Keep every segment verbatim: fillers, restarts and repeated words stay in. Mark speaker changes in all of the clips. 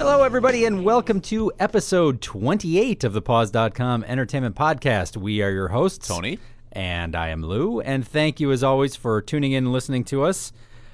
Speaker 1: Hello, everybody, and welcome to episode twenty-eight of the Paws dot com Entertainment Podcast. We are your hosts,
Speaker 2: Tony.
Speaker 1: And I am Lou, and thank you, as always, for tuning in and listening to us.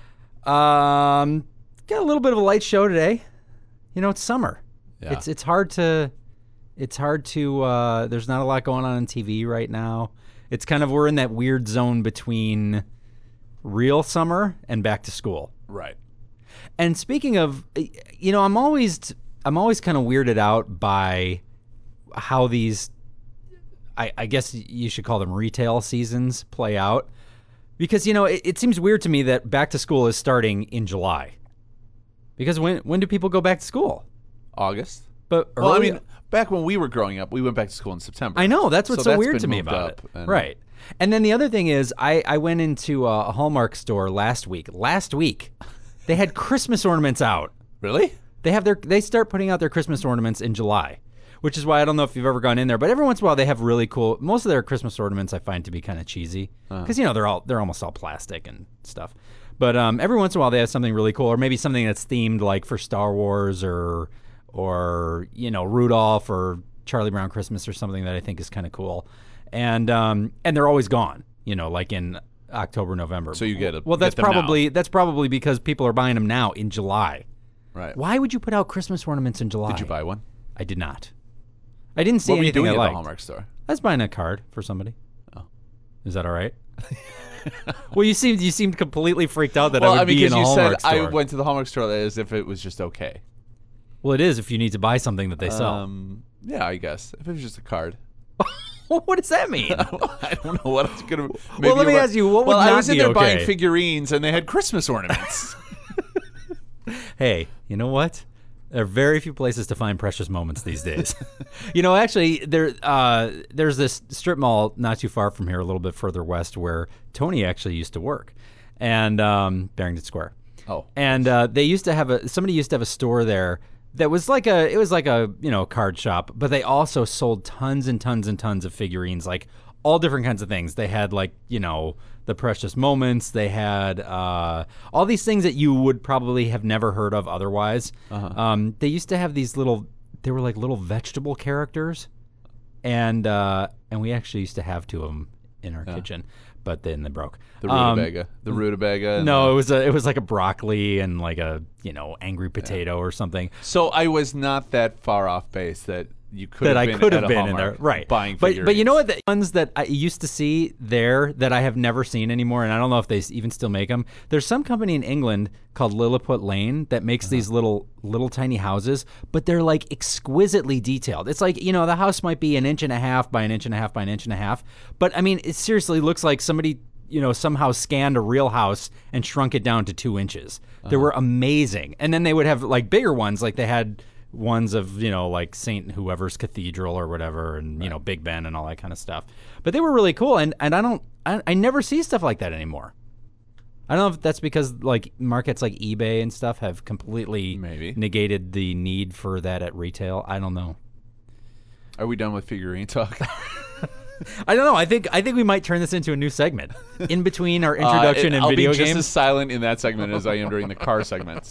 Speaker 1: Um, got a little bit of a light show today. You know, it's summer.
Speaker 2: Yeah.
Speaker 1: It's it's hard to, it's hard to, uh, there's not a lot going on on T V right now. It's kind of, we're in that weird zone between real summer and back to school.
Speaker 2: Right.
Speaker 1: And speaking of, you know, I'm always I'm always kind of weirded out by how these, I, I guess you should call them retail seasons, play out. Because, you know, it, it seems weird to me that back to school is starting in July. Because when when do people go back to school?
Speaker 2: August.
Speaker 1: But
Speaker 2: Well, I
Speaker 1: early-
Speaker 2: mean, back when we were growing up, we went back to school in September.
Speaker 1: I know. That's what's so,
Speaker 2: that's
Speaker 1: weird
Speaker 2: been
Speaker 1: to me
Speaker 2: moved
Speaker 1: about
Speaker 2: up
Speaker 1: it.
Speaker 2: and-
Speaker 1: Right. And then the other thing is, I, I went into a Hallmark store last week. Last week, they had Christmas ornaments out.
Speaker 2: Really?
Speaker 1: They have their they start putting out their Christmas ornaments in July, which is why I don't know if you've ever gone in there. But every once in a while, they have really cool. Most of their Christmas ornaments I find to be kind of cheesy because
Speaker 2: Uh-huh.
Speaker 1: you know they're all they're almost all plastic and stuff. But um, every once in a while, they have something really cool, or maybe something that's themed like for Star Wars or or you know Rudolph or Charlie Brown Christmas or something that I think is kind of cool. And um, and they're always gone. You know, like in October, November.
Speaker 2: So you get it.
Speaker 1: Well, that's
Speaker 2: get them now.
Speaker 1: probably that's probably because people are buying them now in July.
Speaker 2: Right.
Speaker 1: Why would you put out Christmas ornaments in July?
Speaker 2: Did you buy one?
Speaker 1: I did not. I didn't see
Speaker 2: What were you
Speaker 1: anything
Speaker 2: doing
Speaker 1: I
Speaker 2: at
Speaker 1: liked.
Speaker 2: the Hallmark store?
Speaker 1: I was buying a card for somebody.
Speaker 2: Oh.
Speaker 1: Is that all right? Well, you seemed you seemed completely freaked out that
Speaker 2: well,
Speaker 1: I would
Speaker 2: I mean,
Speaker 1: be in
Speaker 2: because
Speaker 1: a
Speaker 2: you
Speaker 1: Hallmark
Speaker 2: said
Speaker 1: store.
Speaker 2: I went to the Hallmark store as if it was just okay.
Speaker 1: Well, it is if you need to buy something that they sell.
Speaker 2: Um, yeah, I guess if it was just a card.
Speaker 1: What does that mean?
Speaker 2: I don't know what I was gonna.
Speaker 1: Well, let me
Speaker 2: were-
Speaker 1: ask you, what would
Speaker 2: well,
Speaker 1: not
Speaker 2: I was in
Speaker 1: be
Speaker 2: there
Speaker 1: okay?
Speaker 2: buying figurines, and they had Christmas ornaments.
Speaker 1: Hey, you know what? There are very few places to find precious moments these days. You know, actually, there uh, there's this strip mall not too far from here, a little bit further west, where Tony actually used to work, and um, Barrington Square.
Speaker 2: Oh.
Speaker 1: And uh, they used to have a somebody used to have a store there that was like a it was like a you know card shop, but they also sold tons and tons and tons of figurines, like all different kinds of things. They had like you know the precious moments. They had uh, all these things that you would probably have never heard of otherwise.
Speaker 2: Uh-huh.
Speaker 1: Um, they used to have these little. They were like little vegetable characters, and uh, and we actually used to have two of them in our
Speaker 2: Yeah.
Speaker 1: kitchen, but then they broke.
Speaker 2: The
Speaker 1: Um,
Speaker 2: rutabaga. The rutabaga. and
Speaker 1: no,
Speaker 2: the-
Speaker 1: it was a it was like a broccoli and like a you know angry potato or something
Speaker 2: So I was not that far off base that you could
Speaker 1: that
Speaker 2: have
Speaker 1: I
Speaker 2: been
Speaker 1: could
Speaker 2: at
Speaker 1: have
Speaker 2: a
Speaker 1: been in there,
Speaker 2: Hallmark
Speaker 1: right?
Speaker 2: Buying
Speaker 1: but
Speaker 2: figurines.
Speaker 1: but you know what? The ones that I used to see there that I have never seen anymore, and I don't know if they s- even still make them. There's some company in England called Lilliput Lane that makes these little little tiny houses, but they're like exquisitely detailed. It's like you know the house might be an inch and a half by an inch and a half by an inch and a half, but I mean it seriously looks like somebody. You know, somehow scanned a real house and shrunk it down to two inches. They were amazing. And then they would have like bigger ones, like they had ones of, you know, like Saint whoever's cathedral or whatever, and, you know, Big Ben and all that kind of stuff. But they were really cool. And, and I don't, I, I never see stuff like that anymore. I don't know if that's because like markets like eBay and stuff have completely
Speaker 2: Maybe.
Speaker 1: negated the need for that at retail. I don't know.
Speaker 2: Are we done with figurine talk?
Speaker 1: I don't know. I think I think we might turn this into a new segment in between our introduction
Speaker 2: uh,
Speaker 1: and
Speaker 2: I'll
Speaker 1: video
Speaker 2: be
Speaker 1: games.
Speaker 2: just as silent in that segment as I am during the car segments.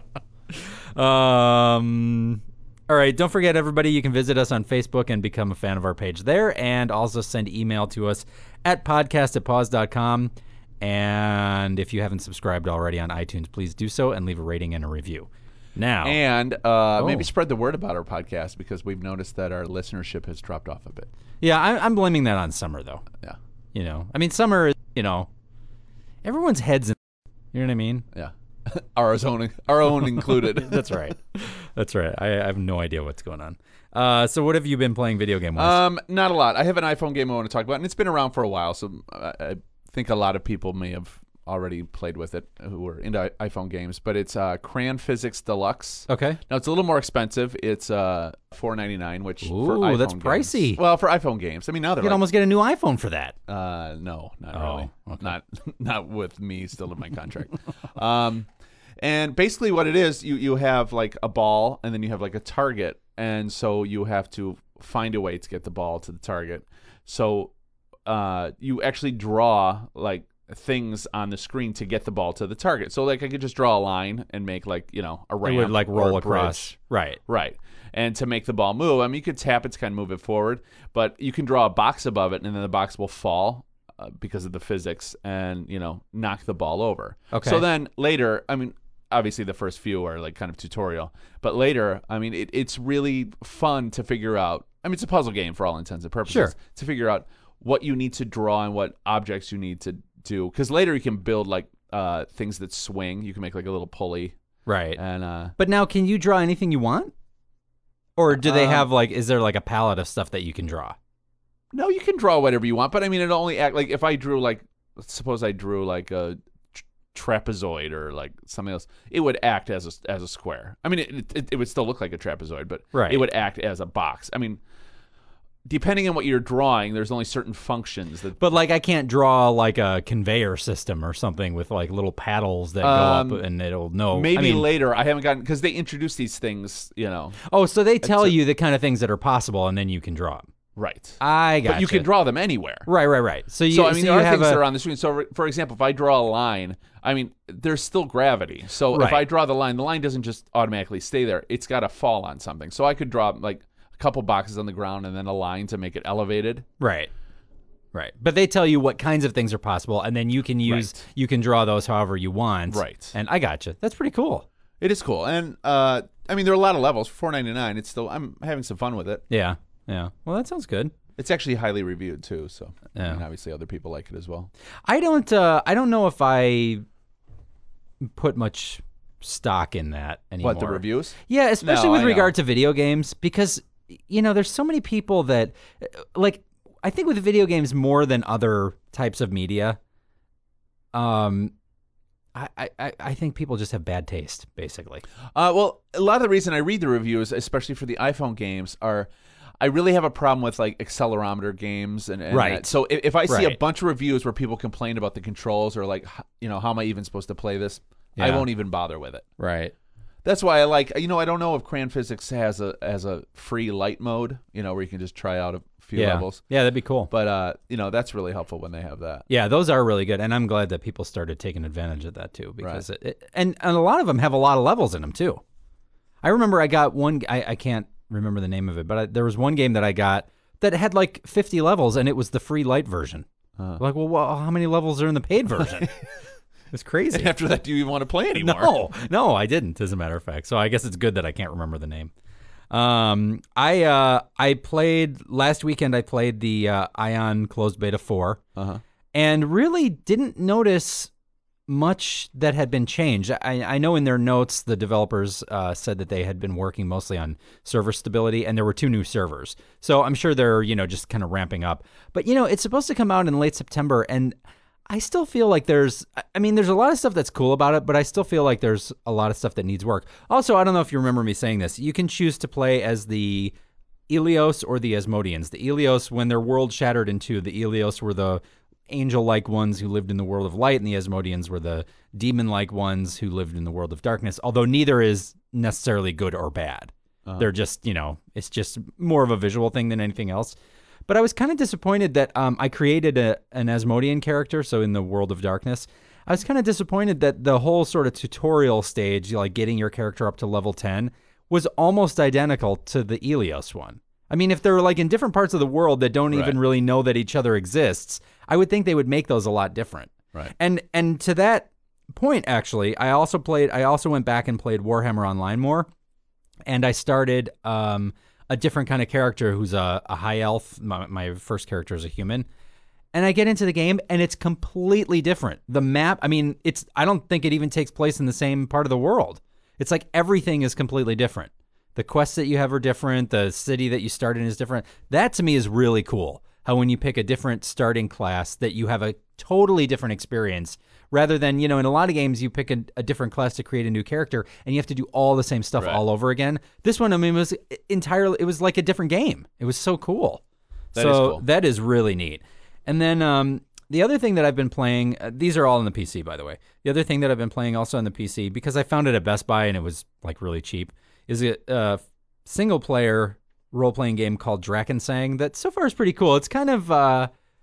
Speaker 1: Um, all right. Don't forget, everybody, you can visit us on Facebook and become a fan of our page there, and also send email to us at podcast at paws dot com. And if you haven't subscribed already on iTunes, please do so and leave a rating and a review. Now,
Speaker 2: And uh,
Speaker 1: Oh.
Speaker 2: maybe spread the word about our podcast because we've noticed that our listenership has dropped off a bit.
Speaker 1: yeah, I, I'm blaming that on summer, though.
Speaker 2: Yeah.
Speaker 1: You know, I mean, summer is, you know, everyone's heads in. You know what I mean?
Speaker 2: Yeah. our own, our own included.
Speaker 1: That's right. That's right. I, I have no idea what's going on. Uh, so, what have you been playing video game wise?
Speaker 2: Um, not a lot. I have an iPhone game I want to talk about, and it's been around for a while, so I, I think a lot of people may have already played with it who are into i- iPhone games. But it's uh, Crayon Physics Deluxe.
Speaker 1: Okay.
Speaker 2: Now it's a little more expensive. It's uh, four ninety-nine, which for
Speaker 1: Ooh,
Speaker 2: iPhone
Speaker 1: that's
Speaker 2: games-
Speaker 1: pricey.
Speaker 2: Well, for iPhone games, I mean now they're
Speaker 1: You could
Speaker 2: like,
Speaker 1: almost get a new iPhone for that.
Speaker 2: uh, no, not
Speaker 1: Oh,
Speaker 2: really,
Speaker 1: okay.
Speaker 2: not not with me still in my contract. um, and basically what it is, you you have like a ball, and then you have like a target, and so you have to find a way to get the ball to the target. So uh, you actually draw like things on the screen to get the ball to the target. So like I could just draw a line and make like, you know, a ramp
Speaker 1: It would like
Speaker 2: or
Speaker 1: roll
Speaker 2: a
Speaker 1: across.
Speaker 2: bridge.
Speaker 1: Right.
Speaker 2: Right. And to make the ball move, I mean, you could tap it to kind of move it forward, but you can draw a box above it, and then the box will fall uh, because of the physics and, you know, knock the ball over.
Speaker 1: Okay.
Speaker 2: So then later, I mean, obviously the first few are like kind of tutorial, but later, I mean, it, it's really fun to figure out. I mean, it's a puzzle game for all intents and purposes.
Speaker 1: Sure.
Speaker 2: To figure out what you need to draw and what objects you need to do. Because later you can build like uh, things that swing. You can make like a little pulley.
Speaker 1: Right.
Speaker 2: And uh,
Speaker 1: But now, can you draw anything you want? Or do they
Speaker 2: Um,
Speaker 1: have like, is there like a palette of stuff that you can draw?
Speaker 2: no, you can draw whatever you want, but I mean, it only act like if I drew like, suppose I drew like a tr- trapezoid or like something else, it would act as a as a square. I mean, it it, it would still look like a trapezoid, but
Speaker 1: Right.
Speaker 2: it would act as a box. I mean, depending on what you're drawing, there's only certain functions that.
Speaker 1: But like, I can't draw like a conveyor system or something with like little paddles that
Speaker 2: Um,
Speaker 1: go up and it'll know.
Speaker 2: Maybe
Speaker 1: I mean,
Speaker 2: later. I haven't gotten because they introduce these things, you know.
Speaker 1: Oh, so they tell
Speaker 2: a-
Speaker 1: you the kind of things that are possible, and then you can draw them.
Speaker 2: Right.
Speaker 1: I got
Speaker 2: But you can draw them anywhere.
Speaker 1: Right, right, right. So you,
Speaker 2: So I mean, there
Speaker 1: you
Speaker 2: are
Speaker 1: have
Speaker 2: things
Speaker 1: a,
Speaker 2: that are on the screen. So for example, if I draw a line, I mean, there's still gravity. So if
Speaker 1: Right.
Speaker 2: I draw the line, the line doesn't just automatically stay there. It's got to fall on something. So I could draw like a couple boxes on the ground and then a line to make it elevated.
Speaker 1: right, right. But they tell you what kinds of things are possible, and then you can use
Speaker 2: Right.
Speaker 1: you can draw those however you want.
Speaker 2: Right.
Speaker 1: And I got you. That's pretty cool.
Speaker 2: It is cool, and uh, I mean, there are a lot of levels. For four ninety-nine, it's still I'm having some fun with it.
Speaker 1: Yeah, yeah. Well, that sounds good.
Speaker 2: It's actually highly reviewed too. So
Speaker 1: Yeah.
Speaker 2: I mean, obviously, other people like it as well.
Speaker 1: I don't. Uh, I don't know if I put much stock in that anymore.
Speaker 2: What, the reviews?
Speaker 1: Yeah, especially
Speaker 2: No,
Speaker 1: with
Speaker 2: I know.
Speaker 1: regard to video games, because you know, there's so many people that like. I think with video games more than other types of media. Um, I I I think people just have bad taste, basically.
Speaker 2: Uh, well, a lot of the reason I read the reviews, especially for the iPhone games, are I really have a problem with like accelerometer games and, and
Speaker 1: Right.
Speaker 2: that. So if, if I see a
Speaker 1: Right.
Speaker 2: bunch of reviews where people complain about the controls or like, h- you know, how am I even supposed to play this? I
Speaker 1: Yeah.
Speaker 2: won't even bother with it.
Speaker 1: Right.
Speaker 2: That's why I like, you know, I don't know if Crayon Physics has a has a free light mode, you know, where you can just try out a few
Speaker 1: Yeah.
Speaker 2: levels.
Speaker 1: Yeah, that'd be cool.
Speaker 2: But uh, you know, that's really helpful when they have that.
Speaker 1: Yeah, those are really good, and I'm glad that people started taking advantage of that too, because it, it, and and a lot of them have a lot of levels in them too. I remember I got one. I, I can't remember the name of it, but I, there was one game that I got that had like fifty levels, and it was the free light version.
Speaker 2: Uh-huh.
Speaker 1: Like, well, well, how many levels are in the paid version? It's crazy.
Speaker 2: After that, do you even want to play anymore?
Speaker 1: No, no, I didn't. As a matter of fact, so I guess it's good that I can't remember the name. Um, I uh, I played last weekend. I played the uh, Ion closed beta four,
Speaker 2: Uh-huh.
Speaker 1: and really didn't notice much that had been changed. I, I know in their notes the developers uh, said that they had been working mostly on server stability, and there were two new servers. So I'm sure they're you know just kind of ramping up. But you know it's supposed to come out in late September, and I still feel like there's, I mean, there's a lot of stuff that's cool about it, but I still feel like there's a lot of stuff that needs work. Also, I don't know if you remember me saying this. You can choose to play as the Elios or the Asmodeans. The Elios, when their world shattered in two, the Elios were the angel-like ones who lived in the world of light, and the Asmodeans were the demon-like ones who lived in the world of darkness, although neither is necessarily good or bad.
Speaker 2: Uh-huh.
Speaker 1: They're just, you know, it's just more of a visual thing than anything else. But I was kind of disappointed that um, I created a, an Asmodean character, so in the world of darkness. I was kind of disappointed that the whole sort of tutorial stage, like getting your character up to level ten, was almost identical to the Elios one. I mean, if they're like in different parts of the world that don't even
Speaker 2: Right.
Speaker 1: really know that each other exists, I would think they would make those a lot different.
Speaker 2: Right.
Speaker 1: And and to that point, actually, I also played. I also went back and played Warhammer Online more, and I started um, a different kind of character who's a, a high elf. My, my first character is a human. And I get into the game, and it's completely different. The map, I mean, it's. I don't think it even takes place in the same part of the world. It's like everything is completely different. The quests that you have are different. The city that you start in is different. That, to me, is really cool. How when you pick a different starting class, that you have a totally different experience, rather than, you know, in a lot of games, you pick a, a different class to create a new character, and you have to do all the same stuff
Speaker 2: Right.
Speaker 1: all over again. This one, I mean, was entirely, it was like a different game. It was so cool.
Speaker 2: That
Speaker 1: so
Speaker 2: is cool.
Speaker 1: that is really neat. And then um, the other thing that I've been playing, uh, these are all on the P C, by the way. The other thing that I've been playing also on the P C, because I found it at Best Buy and it was like really cheap, is a uh, single player role playing game called Drakensang that so far is pretty cool. It's kind of, uh,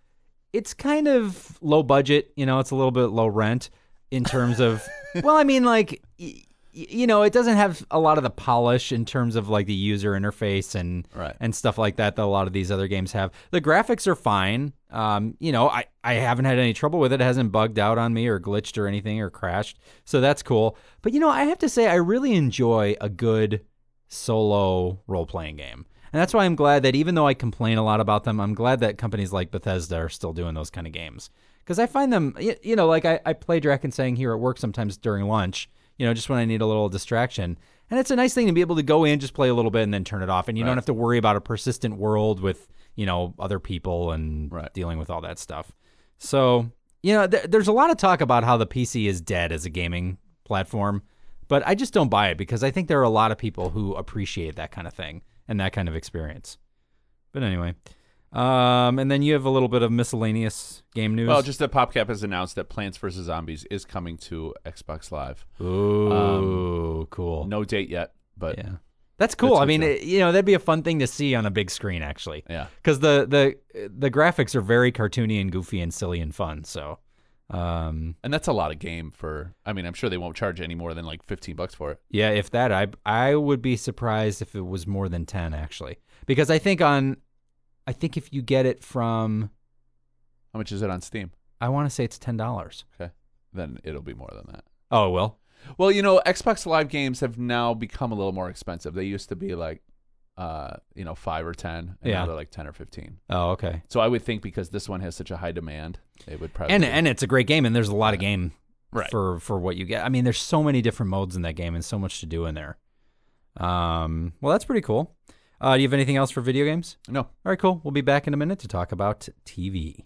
Speaker 1: it's kind of low budget. You know, it's a little bit low rent in terms of. Well, I mean, like. Y- You know, it doesn't have a lot of the polish in terms of like the user interface and
Speaker 2: Right.
Speaker 1: and stuff like that that a lot of these other games have. The graphics are fine. Um, you know, I, I haven't had any trouble with it. It hasn't bugged out on me or glitched or anything or crashed. So that's cool. But, you know, I have to say I really enjoy a good solo role-playing game. And that's why I'm glad that even though I complain a lot about them, I'm glad that companies like Bethesda are still doing those kind of games. Because I find them, you know, like I, I play Drakensang here at work sometimes during lunch. You know, just when I need a little distraction. And it's a nice thing to be able to go in, just play a little bit, and then turn it off. And you right. don't have to worry about a persistent world with, you know, other people and
Speaker 2: right.
Speaker 1: dealing with all that stuff. So, you know, th- there's a lot of talk about how the P C is dead as a gaming platform. But I just don't buy it because I think there are a lot of people who appreciate that kind of thing and that kind of experience. But anyway. Um, and then you have a little bit of miscellaneous game news.
Speaker 2: Well, just that PopCap has announced that Plants versus. Zombies is coming to Xbox Live.
Speaker 1: Ooh,
Speaker 2: um,
Speaker 1: cool.
Speaker 2: No date yet, but
Speaker 1: yeah, that's cool.
Speaker 2: That's
Speaker 1: I mean, it, you know, that'd be a fun thing to see on a big screen, actually.
Speaker 2: Yeah,
Speaker 1: because the the the graphics are very cartoony and goofy and silly and fun. So, um,
Speaker 2: and that's a lot of game for. I mean, I'm sure they won't charge any more than like fifteen bucks for it.
Speaker 1: Yeah, if that, I I would be surprised if it was more than ten actually, because I think on. I think if you get it from...
Speaker 2: How much is it on Steam?
Speaker 1: I want to say it's ten dollars.
Speaker 2: Okay. Then it'll be more than that.
Speaker 1: Oh, it will?
Speaker 2: Well, you know, Xbox Live games have now become a little more expensive. They used to be like, uh, you know, five or ten. And
Speaker 1: yeah.
Speaker 2: now they're like ten or fifteen.
Speaker 1: Oh, okay.
Speaker 2: So I would think because this one has such a high demand, it would probably...
Speaker 1: And, and it's a great game, and there's a lot yeah. of game
Speaker 2: right.
Speaker 1: for, for what you get. I mean, there's so many different modes in that game and so much to do in there. Um, well, that's pretty cool. Uh, do you have anything else for video games?
Speaker 2: No.
Speaker 1: All right, cool. We'll be back in a minute to talk about T V.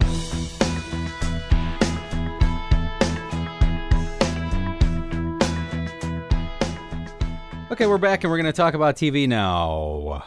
Speaker 1: Okay, we're back and we're going to talk about T V now.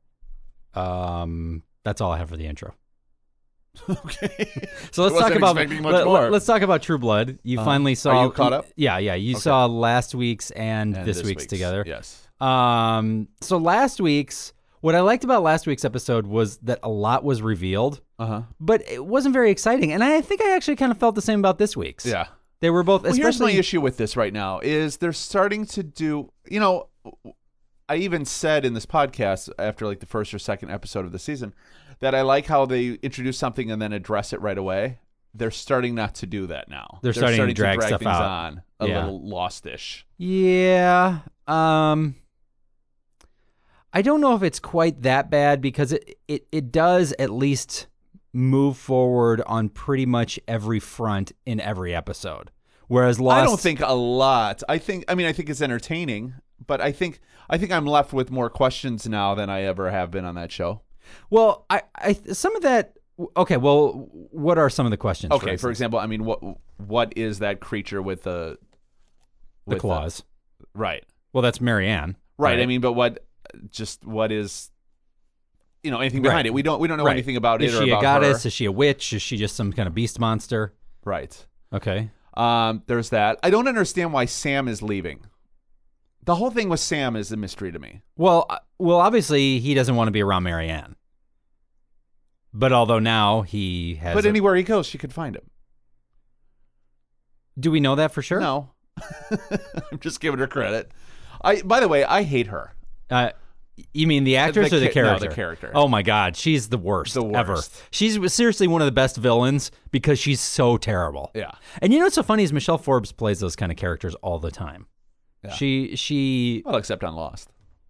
Speaker 1: Um, that's all I have for the intro.
Speaker 2: Okay.
Speaker 1: So let's talk about let, let, let's talk about True Blood. You uh, finally saw.
Speaker 2: Are you caught up?
Speaker 1: Yeah, yeah. You okay. saw last week's and,
Speaker 2: and
Speaker 1: this,
Speaker 2: this
Speaker 1: week's,
Speaker 2: week's
Speaker 1: together.
Speaker 2: Yes.
Speaker 1: Um. So last week's. What I liked about last week's episode was that a lot was revealed,
Speaker 2: uh-huh.
Speaker 1: but it wasn't very exciting. And I think I actually kind of felt the same about this week's.
Speaker 2: Yeah.
Speaker 1: They were both,
Speaker 2: well,
Speaker 1: especially...
Speaker 2: Here's my issue with this right now, is they're starting to do, you know, I even said in this podcast after like the first or second episode of the season that I like how they introduce something and then address it right away. They're starting not to do that now.
Speaker 1: They're, they're starting, starting to drag,
Speaker 2: to drag
Speaker 1: stuff
Speaker 2: things
Speaker 1: out.
Speaker 2: on a
Speaker 1: yeah.
Speaker 2: little lost-ish.
Speaker 1: Yeah. Um... I don't know if it's quite that bad because it, it, it does at least move forward on pretty much every front in every episode. Whereas Lost...
Speaker 2: I don't think a lot. I think I mean I think it's entertaining, but I think I think I'm left with more questions now than I ever have been on that show.
Speaker 1: Well, I, I some of that okay, well, what are some of the questions?
Speaker 2: Okay, for, for example, I mean what what is that creature with the
Speaker 1: with the claws?
Speaker 2: The, right.
Speaker 1: Well, that's Marianne.
Speaker 2: Right.
Speaker 1: right.
Speaker 2: I mean, but what just what is you know anything behind
Speaker 1: right.
Speaker 2: it? We don't we don't know
Speaker 1: right.
Speaker 2: anything about
Speaker 1: is
Speaker 2: it or
Speaker 1: about
Speaker 2: about
Speaker 1: her. Is she a goddess?
Speaker 2: Her.
Speaker 1: Is she a witch? Is she just some kind of beast monster?
Speaker 2: Right.
Speaker 1: Okay.
Speaker 2: Um, there's that. I don't understand why Sam is leaving. The whole thing with Sam is a mystery to me.
Speaker 1: Well, uh, well, obviously he doesn't want to be around Marianne. But although now he has,
Speaker 2: but
Speaker 1: a...
Speaker 2: anywhere he goes, she could find him.
Speaker 1: Do we know that for sure?
Speaker 2: No. I'm just giving her credit. I. By the way, I hate her.
Speaker 1: Uh, you mean the actress
Speaker 2: the,
Speaker 1: or the
Speaker 2: ca-
Speaker 1: character?
Speaker 2: No, the character.
Speaker 1: Oh my God, she's the worst,
Speaker 2: the worst
Speaker 1: ever. She's seriously one of the best villains because she's so terrible.
Speaker 2: Yeah.
Speaker 1: And you know what's so funny is Michelle Forbes plays those kind of characters all the time. Yeah. She she.
Speaker 2: Well, except on Lost.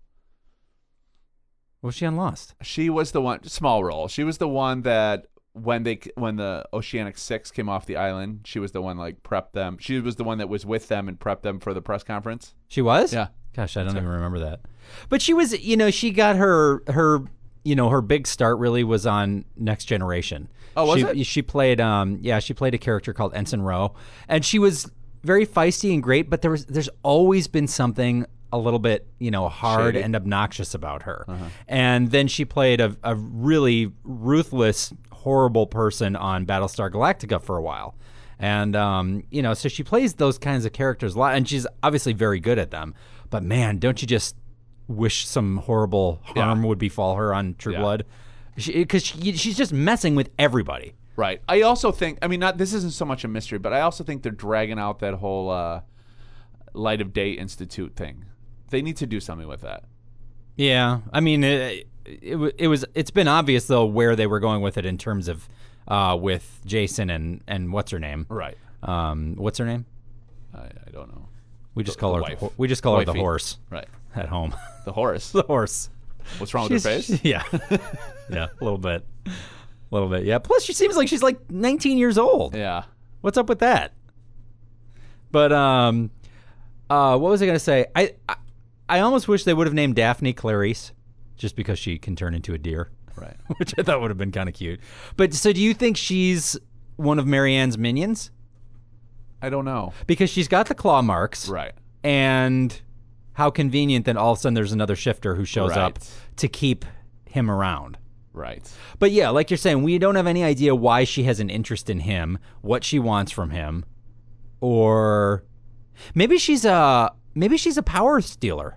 Speaker 1: Was she on Lost?
Speaker 2: She was the one. Small role. She was the one that when they when the Oceanic Six came off the island, she was the one like prepped them. She was the one that was with them and prepped them for the press conference.
Speaker 1: She was?
Speaker 2: Yeah.
Speaker 1: Gosh, I don't even remember that. But she was, you know, she got her, her, you know, her big start really was on Next Generation.
Speaker 2: Oh, was
Speaker 1: she,
Speaker 2: it?
Speaker 1: She played, um, yeah, she played a character called Ensign Rowe, and she was very feisty and great. But there was, there's always been something a little bit, you know, hard
Speaker 2: Shady.
Speaker 1: and obnoxious about her.
Speaker 2: Uh-huh.
Speaker 1: And then she played a, a really ruthless, horrible person on Battlestar Galactica for a while. And, um, you know, so she plays those kinds of characters a lot, and she's obviously very good at them. But, man, don't you just wish some horrible harm
Speaker 2: yeah.
Speaker 1: would befall her on True
Speaker 2: yeah.
Speaker 1: Blood? Because she, she, she's just messing with everybody.
Speaker 2: Right. I also think, I mean, not this isn't so much a mystery, but I also think they're dragging out that whole uh, Light of Day Institute thing. They need to do something with that.
Speaker 1: Yeah, I mean, it, it, wa- it was. It's been obvious though where they were going with it in terms of uh, with Jason and and what's her name?
Speaker 2: Right.
Speaker 1: Um, what's her name?
Speaker 2: I, I don't know.
Speaker 1: We just
Speaker 2: The-
Speaker 1: call
Speaker 2: the
Speaker 1: her.
Speaker 2: wife.
Speaker 1: The, ho- we just call her the
Speaker 2: Wifey.
Speaker 1: horse
Speaker 2: Right.
Speaker 1: at home.
Speaker 2: The horse.
Speaker 1: The horse.
Speaker 2: What's wrong with her
Speaker 1: She's-
Speaker 2: face?
Speaker 1: Yeah, yeah, a little bit, a little bit. Yeah. Plus, she seems like she's like nineteen years old.
Speaker 2: Yeah.
Speaker 1: What's up with that? But um, uh, what was I gonna say? I, I I almost wish they would have named Daphne Clarice, just because she can turn into a deer,
Speaker 2: Right.
Speaker 1: which I thought would have been kind of cute. But so, do you think she's one of Marianne's minions?
Speaker 2: I don't know.
Speaker 1: Because she's got the claw marks,
Speaker 2: Right.
Speaker 1: and how convenient that all of a sudden there's another shifter who shows up
Speaker 2: Right.
Speaker 1: to keep him around.
Speaker 2: Right.
Speaker 1: But yeah, like you're saying, we don't have any idea why she has an interest in him, what she wants from him, or maybe she's a maybe she's a power stealer.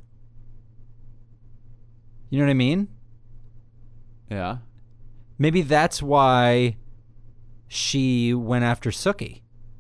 Speaker 1: You know what I mean?
Speaker 2: Yeah.
Speaker 1: Maybe that's why she went after Sookie.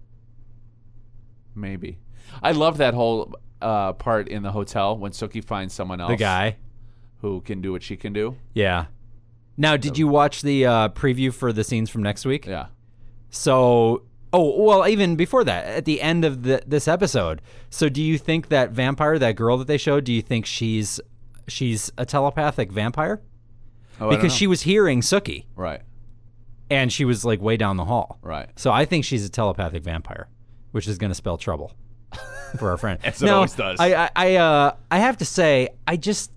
Speaker 2: Maybe. I love that whole uh, part in the hotel when Sookie finds someone else
Speaker 1: The guy.
Speaker 2: who can do what she can do.
Speaker 1: Yeah. Now, did you watch the uh, preview for the scenes from next week?
Speaker 2: Yeah.
Speaker 1: So, oh, well, even before that, at the end of the, this episode. So, do you think that vampire, that girl that they showed, do you think she's she's a telepathic vampire?
Speaker 2: Oh, I don't
Speaker 1: Because
Speaker 2: know.
Speaker 1: she was hearing Sookie,
Speaker 2: Right.
Speaker 1: and she was like way down the hall.
Speaker 2: Right.
Speaker 1: So, I think she's a telepathic vampire, which is going to spell trouble for our friend.
Speaker 2: As it
Speaker 1: Now,
Speaker 2: always does.
Speaker 1: I, I, I, uh, I have to say, I just,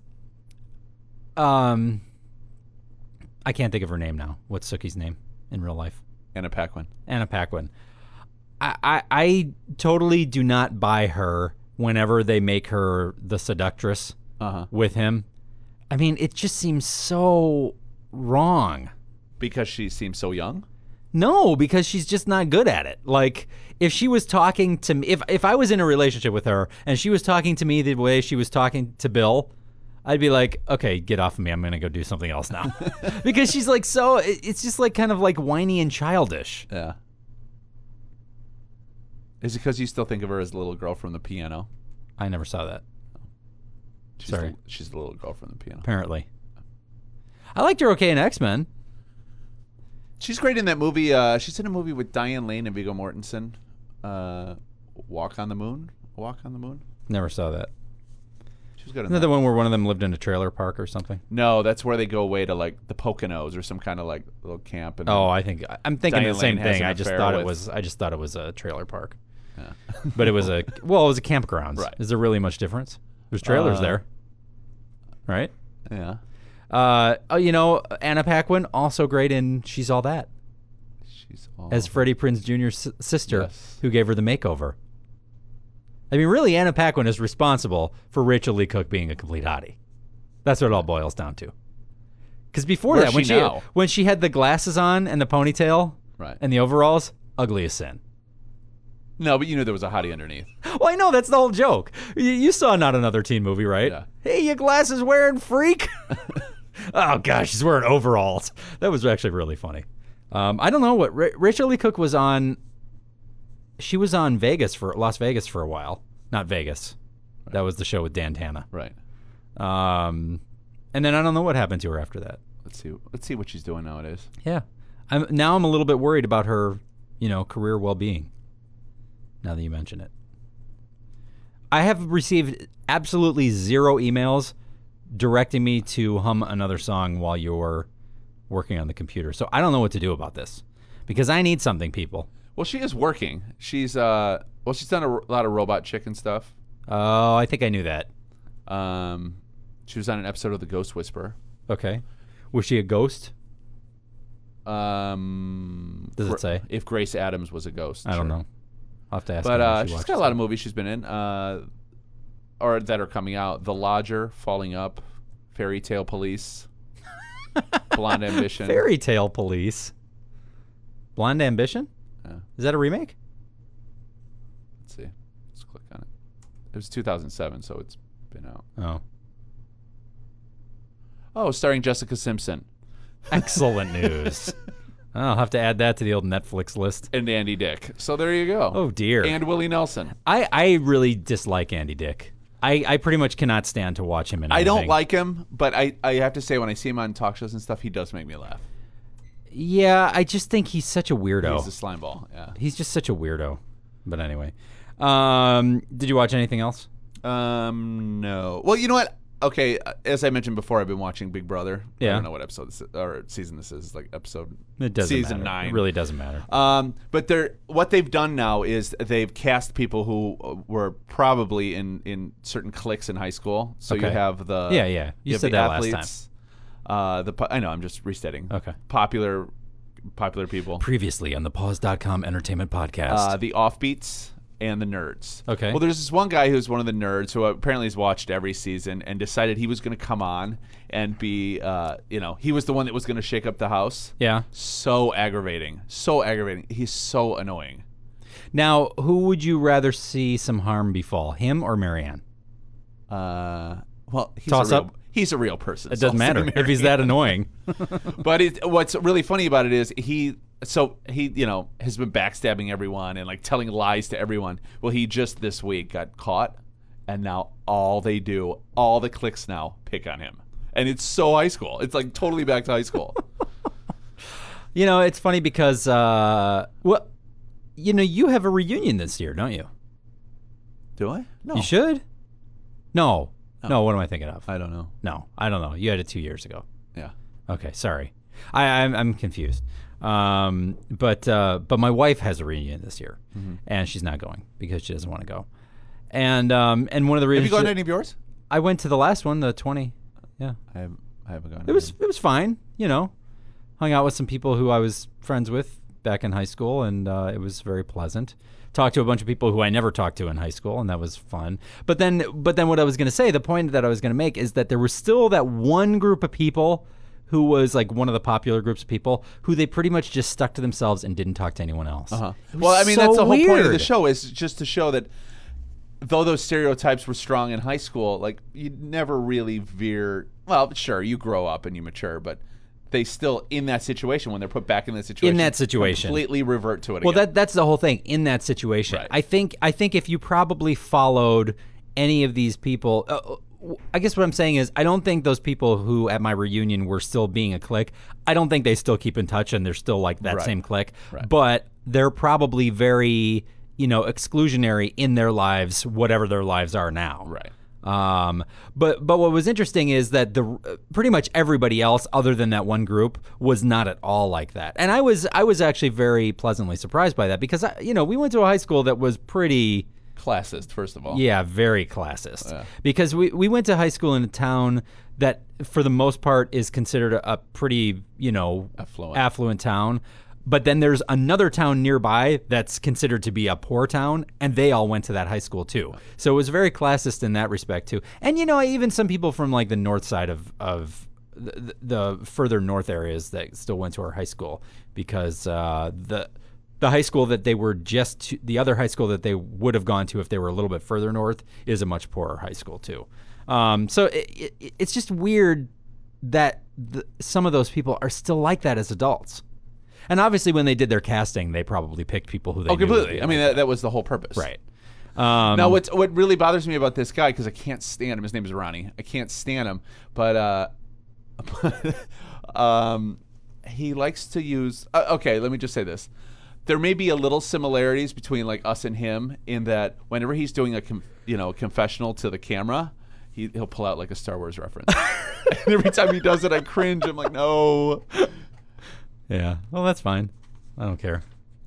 Speaker 1: um, I can't think of her name now. What's Sookie's name in real life?
Speaker 2: Anna Paquin.
Speaker 1: Anna Paquin. I, I I totally do not buy her whenever they make her the seductress
Speaker 2: Uh-huh.
Speaker 1: with him. I mean, it just seems so wrong.
Speaker 2: Because she seems so young?
Speaker 1: No, because she's just not good at it. Like, if she was talking to me, if, if I was in a relationship with her and she was talking to me the way she was talking to Bill, I'd be like, okay, get off of me. I'm going to go do something else now. Because she's like so, it- it's just like kind of like whiny and childish.
Speaker 2: Yeah. Is it because you still think of her as the little girl from the piano?
Speaker 1: I never saw that,
Speaker 2: She's
Speaker 1: Sorry.
Speaker 2: The, she's the little girl from the piano.
Speaker 1: apparently. I liked her okay in X-Men.
Speaker 2: She's great in that movie. Uh, she's in a movie with Diane Lane and Viggo Mortensen. Uh, Walk on the Moon? Walk on the Moon?
Speaker 1: Never saw that.
Speaker 2: She was good in
Speaker 1: Isn't that
Speaker 2: that.
Speaker 1: the one where one of them lived in a trailer park or something?
Speaker 2: No, that's where they go away to like the Poconos or some kind of like little camp. And
Speaker 1: Oh, I think I'm thinking
Speaker 2: Diane
Speaker 1: the same
Speaker 2: Lane has
Speaker 1: thing.
Speaker 2: an
Speaker 1: I just
Speaker 2: affair
Speaker 1: thought it
Speaker 2: with-
Speaker 1: was. I just thought it was a trailer park,
Speaker 2: Yeah.
Speaker 1: but it was a well, it was a campground.
Speaker 2: Right.
Speaker 1: Is there really much difference? There's trailers
Speaker 2: Uh,
Speaker 1: there, right?
Speaker 2: Yeah.
Speaker 1: Uh, oh, you know, Anna Paquin also great in She's All That
Speaker 2: She's all
Speaker 1: as Freddie Prinze Junior's s- sister,
Speaker 2: Yes.
Speaker 1: who gave her the makeover. I mean, really, Anna Paquin is responsible for Rachel Lee Cook being a complete hottie. That's what it all boils down to. Because before
Speaker 2: Where's
Speaker 1: that, when
Speaker 2: she
Speaker 1: she
Speaker 2: now?
Speaker 1: when she had the glasses on and the ponytail
Speaker 2: Right.
Speaker 1: and the overalls, ugly as sin.
Speaker 2: No, but you knew there was a hottie underneath.
Speaker 1: Well, I know that's the whole joke. You, you saw Not Another Teen Movie, right?
Speaker 2: Yeah.
Speaker 1: Hey, you glasses wearing freak. Oh gosh, she's wearing overalls. That was actually really funny. Um, I don't know what Ra- Rachel Lee Cook was on. She was on Vegas for Las Vegas for a while. Not Vegas. That was the show with Dan Tana.
Speaker 2: Right.
Speaker 1: Um, and then I don't know what happened to her after that.
Speaker 2: Let's see. Let's see what she's doing nowadays.
Speaker 1: Yeah, I'm now I'm a little bit worried about her, you know, career well-being. Now that you mention it, I have received absolutely zero emails directing me to hum another song while you're working on the computer. So I don't know what to do about this because I need something, people.
Speaker 2: Well, she is working. She's uh. Well, she's done a r- lot of Robot Chicken stuff.
Speaker 1: Oh, I think I knew that.
Speaker 2: Um, she was on an episode of The Ghost Whisperer.
Speaker 1: Okay, was she a ghost?
Speaker 2: Um,
Speaker 1: Does it
Speaker 2: Gra-
Speaker 1: say?
Speaker 2: if Grace Adams was a ghost?
Speaker 1: I don't
Speaker 2: sure.
Speaker 1: know. I'll have to ask.
Speaker 2: But
Speaker 1: her when
Speaker 2: uh,
Speaker 1: she
Speaker 2: she's
Speaker 1: watches
Speaker 2: got a
Speaker 1: it.
Speaker 2: lot of movies she's been in, uh, or that are coming out. The Lodger, Falling Up, Fairy Tale Police, Blonde Ambition.
Speaker 1: Fairy Tale Police. Blonde Ambition?
Speaker 2: Yeah.
Speaker 1: Is that a remake?
Speaker 2: Let's see. Let's click on it. It was two thousand seven, so it's been out.
Speaker 1: Oh.
Speaker 2: Oh, starring Jessica Simpson.
Speaker 1: Excellent news. I'll have to add that to the old Netflix list.
Speaker 2: and Andy Dick. So there you go.
Speaker 1: Oh, dear.
Speaker 2: And Willie Nelson.
Speaker 1: I, I really dislike Andy Dick. I, I pretty much cannot stand to watch him in anything.
Speaker 2: I don't like him, but I, I have to say when I see him on talk shows and stuff, he does make me laugh.
Speaker 1: Yeah, I just think he's such a weirdo.
Speaker 2: He's a slime ball. Yeah.
Speaker 1: He's just such a weirdo. But anyway. Um, did you watch anything else?
Speaker 2: Um, no. Well, you know what? Okay, as I mentioned before, I've been watching Big Brother.
Speaker 1: Yeah.
Speaker 2: I don't know what episode this is, or season this is. Like episode.
Speaker 1: It doesn't
Speaker 2: season
Speaker 1: matter.
Speaker 2: nine.
Speaker 1: It really doesn't matter.
Speaker 2: Um, but they're what they've done now is they've cast people who were probably in, in certain cliques in high school. So you
Speaker 1: Okay.
Speaker 2: have the
Speaker 1: Yeah, yeah. You
Speaker 2: have
Speaker 1: said
Speaker 2: the
Speaker 1: that last
Speaker 2: athletes, Uh, the po- I know I'm just restating.
Speaker 1: Okay.
Speaker 2: Popular, popular people.
Speaker 1: Previously on the pause dot com Entertainment Podcast.
Speaker 2: Uh, the offbeats and the nerds.
Speaker 1: Okay.
Speaker 2: Well, there's this one guy who's one of the nerds who apparently has watched every season and decided he was going to come on and be, uh, you know, he was the one that was going to shake up the house.
Speaker 1: yeah.
Speaker 2: So aggravating. So aggravating. He's so annoying.
Speaker 1: Now, who would you rather see some harm befall, him or Marianne?
Speaker 2: Uh, well, he's
Speaker 1: Toss
Speaker 2: a real,
Speaker 1: up?
Speaker 2: He's a real person.
Speaker 1: It
Speaker 2: so
Speaker 1: doesn't
Speaker 2: I'll say
Speaker 1: matter if he's
Speaker 2: Marianne.
Speaker 1: that annoying.
Speaker 2: But it, what's really funny about it is he, so he, you know, has been backstabbing everyone and like telling lies to everyone. Well, he just this week got caught, and now all they do, all the cliques now pick on him, and it's so high school. It's like totally back to high school.
Speaker 1: You know, it's funny because, uh, well, you know, you have a reunion this year, don't you?
Speaker 2: Do I? No,
Speaker 1: You should? No. No, what am I thinking of?
Speaker 2: I don't know.
Speaker 1: No, I don't know. You had it two years ago.
Speaker 2: Yeah.
Speaker 1: Okay, sorry. I, I'm, I'm confused. Um, but uh, but my wife has a reunion this year,
Speaker 2: Mm-hmm.
Speaker 1: and she's not going because she doesn't want to go. And um, and one of the
Speaker 2: Have
Speaker 1: reasons
Speaker 2: you gone
Speaker 1: she-
Speaker 2: to any of yours?
Speaker 1: I went to the last one, the twenty. Yeah,
Speaker 2: I haven't, I haven't gone.
Speaker 1: it was it was fine. You know, hung out with some people who I was friends with back in high school, and uh, it was very pleasant. Talked to a bunch of people who I never talked to in high school, and that was fun. But then, but then, what I was going to say, the point that I was going to make is that there was still that one group of people who was like one of the popular groups of people who they pretty much just stuck to themselves and didn't talk to anyone else.
Speaker 2: Uh-huh.
Speaker 1: It was
Speaker 2: Well, I mean,
Speaker 1: so
Speaker 2: that's the whole point of the
Speaker 1: weird.
Speaker 2: show is just to show that though those stereotypes were strong in high school, like you never really veer. Well, sure, you grow up and you mature, but they still in that situation when they're put back in that situation,
Speaker 1: In that situation.
Speaker 2: completely revert to it.
Speaker 1: Well,
Speaker 2: again.
Speaker 1: that that's the whole thing in that situation.
Speaker 2: Right.
Speaker 1: I think I think if you probably followed any of these people, uh, I guess what I'm saying is I don't think those people who at my reunion were still being a clique. I don't think they still keep in touch and they're still like that
Speaker 2: Right.
Speaker 1: same clique.
Speaker 2: Right.
Speaker 1: But they're probably very, you know, exclusionary in their lives, whatever their lives are now.
Speaker 2: right.
Speaker 1: Um, but but what was interesting is that the uh, pretty much everybody else, other than that one group, was not at all like that. And I was I was actually very pleasantly surprised by that because I, you know we went to a high school that was pretty
Speaker 2: Classist, first of all.
Speaker 1: yeah very classist
Speaker 2: Yeah.
Speaker 1: because we we went to high school in a town that for the most part is considered a, a pretty you know
Speaker 2: Affluent.
Speaker 1: affluent town. But then there's another town nearby that's considered to be a poor town, and they all went to that high school too. So it was very classist in that respect too. And you know, even some people from like the north side of of the, the further north areas that still went to our high school because uh, the the high school that they were just to, the other high school that they would have gone to if they were a little bit further north is a much poorer high school too. Um, so it, it, it's just weird that the, some of those people are still like that as adults. And obviously, when they did their casting, they probably picked people who they
Speaker 2: Oh,
Speaker 1: knew would
Speaker 2: completely.
Speaker 1: be
Speaker 2: I mean,
Speaker 1: like
Speaker 2: that, that was the whole purpose.
Speaker 1: that. right. Um,
Speaker 2: Now, what's, what really bothers me about this guy, because I can't stand him, his name is Ronnie. I can't stand him, but uh, um, he likes to use. Uh, okay, let me just say this. There may be a little similarities between like us and him in that whenever he's doing a com- you know confessional to the camera, he, he'll pull out like a Star Wars reference. And every time he does it, I cringe. I'm like, no.
Speaker 1: yeah. Well, that's fine. I don't care.